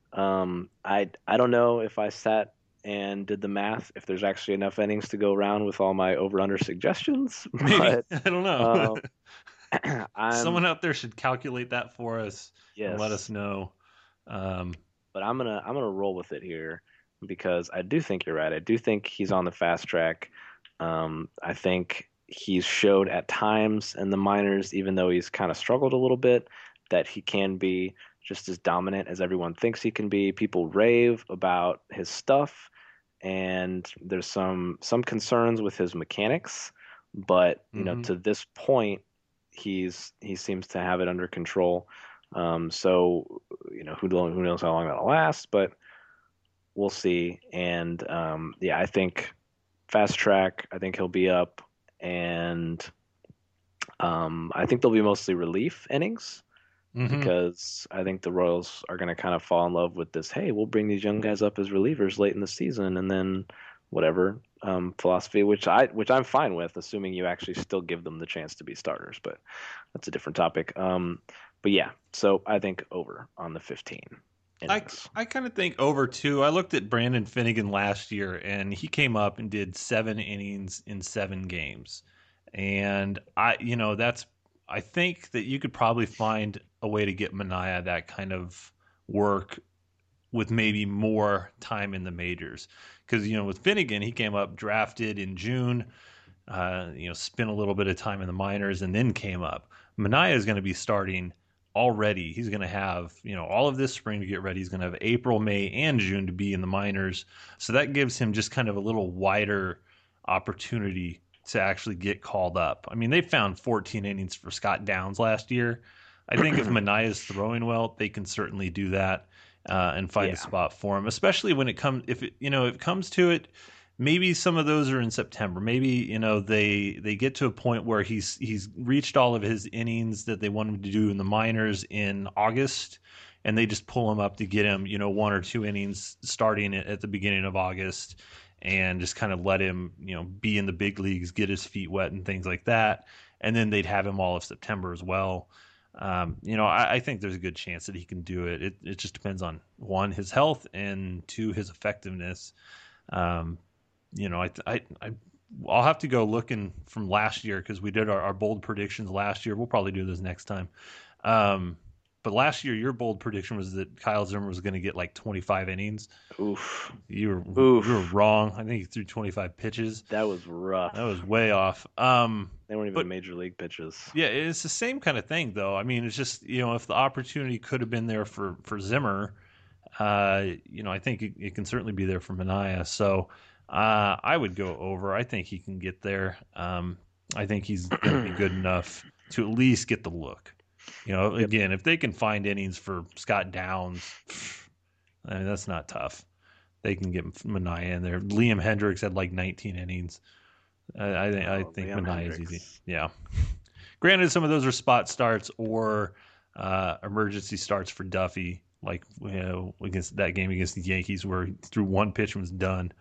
I don't know if I sat and did the math, if there's actually enough innings to go around with all my over-under suggestions. Maybe. But, I don't know. Someone out there should calculate that for us and let us know. But I'm gonna roll with it here because I do think you're right. I do think he's on the fast track. I think he's showed at times in the minors, even though he's kind of struggled a little bit, that he can be just as dominant as everyone thinks he can be. People rave about his stuff, and there's some concerns with his mechanics, but to this point, he seems to have it under control. So who knows how long that'll last, but we'll see. And I think fast track. I think he'll be up, and I think they'll be mostly relief innings. Because I think the Royals are going to kind of fall in love with this, hey, we'll bring these young guys up as relievers late in the season, and then whatever philosophy, which I'm fine with, assuming you actually still give them the chance to be starters, but that's a different topic. But yeah, so I think over on the 15 innings. I kind of think over too. I looked at Brandon Finnegan last year, and he came up and did 7 innings in 7 games, and I think that you could probably find a way to get Manaea that kind of work with maybe more time in the majors. Because, with Finnegan, he came up drafted in June, spent a little bit of time in the minors and then came up. Manaea is going to be starting already. He's going to have, all of this spring to get ready. He's going to have April, May, and June to be in the minors. So that gives him just kind of a little wider opportunity to actually get called up. I mean, they found 14 innings for Scott Downs last year. I think if Manaea is throwing well, they can certainly do that and find a spot for him. Especially when it comes, if it comes to it, maybe some of those are in September. Maybe they get to a point where he's reached all of his innings that they want him to do in the minors in August, and they just pull him up to get him 1 or 2 innings starting at the beginning of August. And just kind of let him, be in the big leagues, get his feet wet and things like that. And then they'd have him all of September as well. I think there's a good chance that he can do it. It just depends on 1, his health, and 2, his effectiveness. I'll have to go looking from last year because we did our bold predictions last year. We'll probably do this next time. But last year, your bold prediction was that Kyle Zimmer was going to get like 25 innings. Oof. You were wrong. I think he threw 25 pitches. That was rough. That was way off. They weren't even major league pitches. Yeah, it's the same kind of thing, though. I mean, it's just, if the opportunity could have been there for Zimmer, I think it can certainly be there for Manaea. So I would go over. I think he can get there. I think he's going to be good enough to at least get the look. Again, if they can find innings for Scott Downs, I mean, that's not tough. They can get Manaea in there. Liam Hendriks had like 19 innings. I think Manaea is easy. Yeah. Granted, some of those are spot starts or emergency starts for Duffy, like against that game against the Yankees where he threw 1 pitch and was done.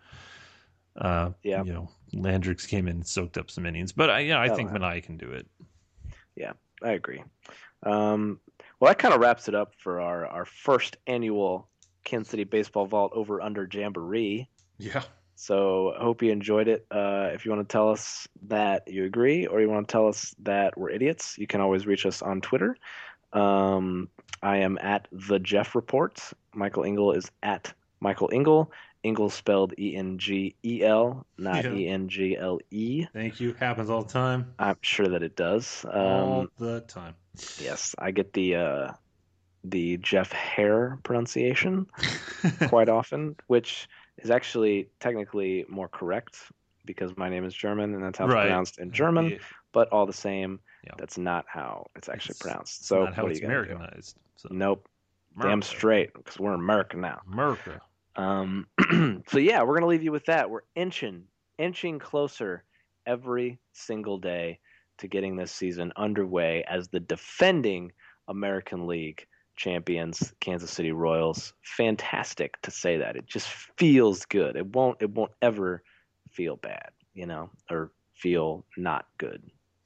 Hendriks came in and soaked up some innings, but I think Manaea can do it. Yeah, I agree. Well, that kind of wraps it up for our first annual Kansas City Baseball Vault over under Jamboree. Yeah. So I hope you enjoyed it. If you want to tell us that you agree or you want to tell us that we're idiots, you can always reach us on Twitter. I am at the Jeff Report. Michael Engel is at Michael Engel. Engel spelled E-N-G-E-L, not E-N-G-L-E. Thank you. Happens all the time. I'm sure that it does. All the time. Yes, I get the Jeff Hare pronunciation quite often, which is actually technically more correct because my name is German and that's how it's pronounced in German. But all the same, that's not how it's actually pronounced. So not how what it's are you gonna Americanized. do? So. Nope. America. Damn straight, because we're in America now. America. So yeah, we're gonna leave you with that. We're inching closer every single day to getting this season underway as the defending American League champions, Kansas City Royals. Fantastic to say that. It just feels good. It won't ever feel bad, or feel not good.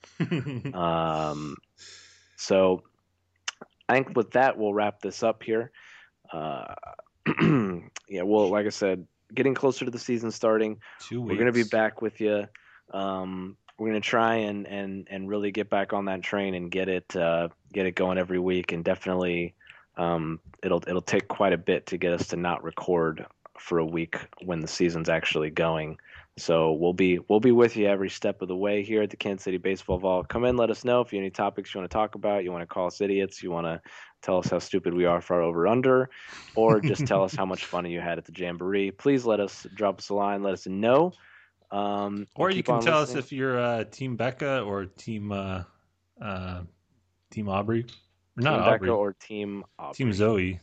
So I think with that, we'll wrap this up here. Well, like I said, getting closer to the season starting. 2 weeks. We're going to be back with you. We're going to try and really get back on that train and get it going every week. And definitely, it'll take quite a bit to get us to not record for a week when the season's actually going. So we'll be with you every step of the way here at the Kansas City Baseball Vault. Come in, let us know if you have any topics you want to talk about. You want to call us idiots. You want to tell us how stupid we are for our over/under, or just tell us how much fun you had at the Jamboree. Please drop us a line. Let us know. Or you can tell us if you're Team Becca or Team Aubrey. Team Not Becca Aubrey. or Team Aubrey. Team Zoe.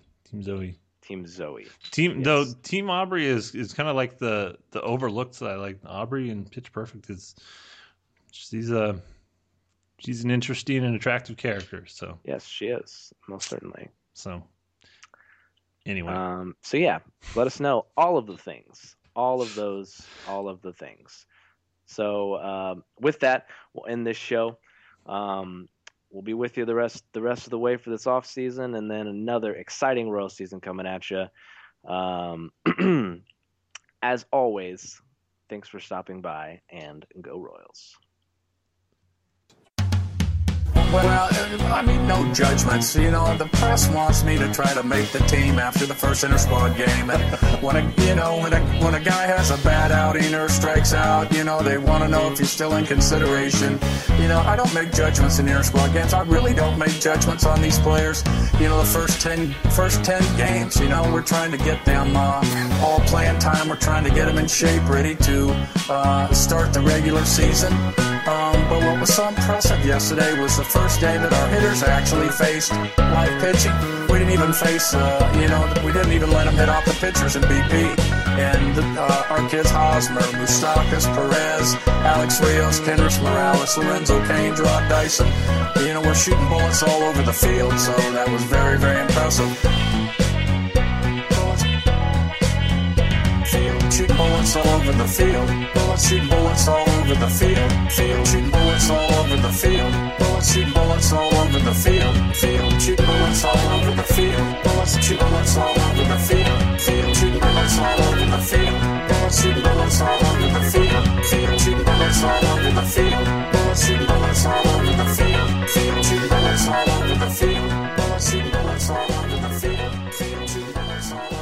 Team Aubrey is kind of like the overlooked side. Like Aubrey in Pitch Perfect she's an interesting and attractive character. So yes, she is, most certainly. So anyway, so yeah, let us know all of the things, all of the things. So with that, we'll end this show. We'll be with you the rest of the way for this off season, and then another exciting Royal season coming at you. As always, thanks for stopping by, and go Royals. Well, I mean, no judgments. The press wants me to try to make the team after the first inter-squad game. And when a guy has a bad outing or strikes out, they want to know if he's still in consideration. I don't make judgments in inter-squad games. I really don't make judgments on these players. The first 10 games, we're trying to get them all playing time. We're trying to get them in shape, ready to start the regular season. But what was so impressive yesterday was the first day that our hitters actually faced live pitching. We didn't even face, we didn't even let them hit off the pitchers in BP. And our kids, Hosmer, Moustakas, Perez, Alex Rios, Kendrys Morales, Lorenzo Cain, Rod Dyson, we're shooting bullets all over the field, so that was very, very impressive. Shooting bullets all over the field. Bullets shooting bullets all over the field. Field shooting bullets all over the field. Bullets shooting bullets all over the field. Field shooting bullets all over the field. Bullets shooting bullets all over the field. Field shooting bullets all over the field. Bullets shooting bullets all over the field. Field shooting bullets all over the field. Bullets shooting bullets all over the field. Field shooting bullets all over the field. Bullets shooting bullets all over the field. Field shooting bullets all over the field.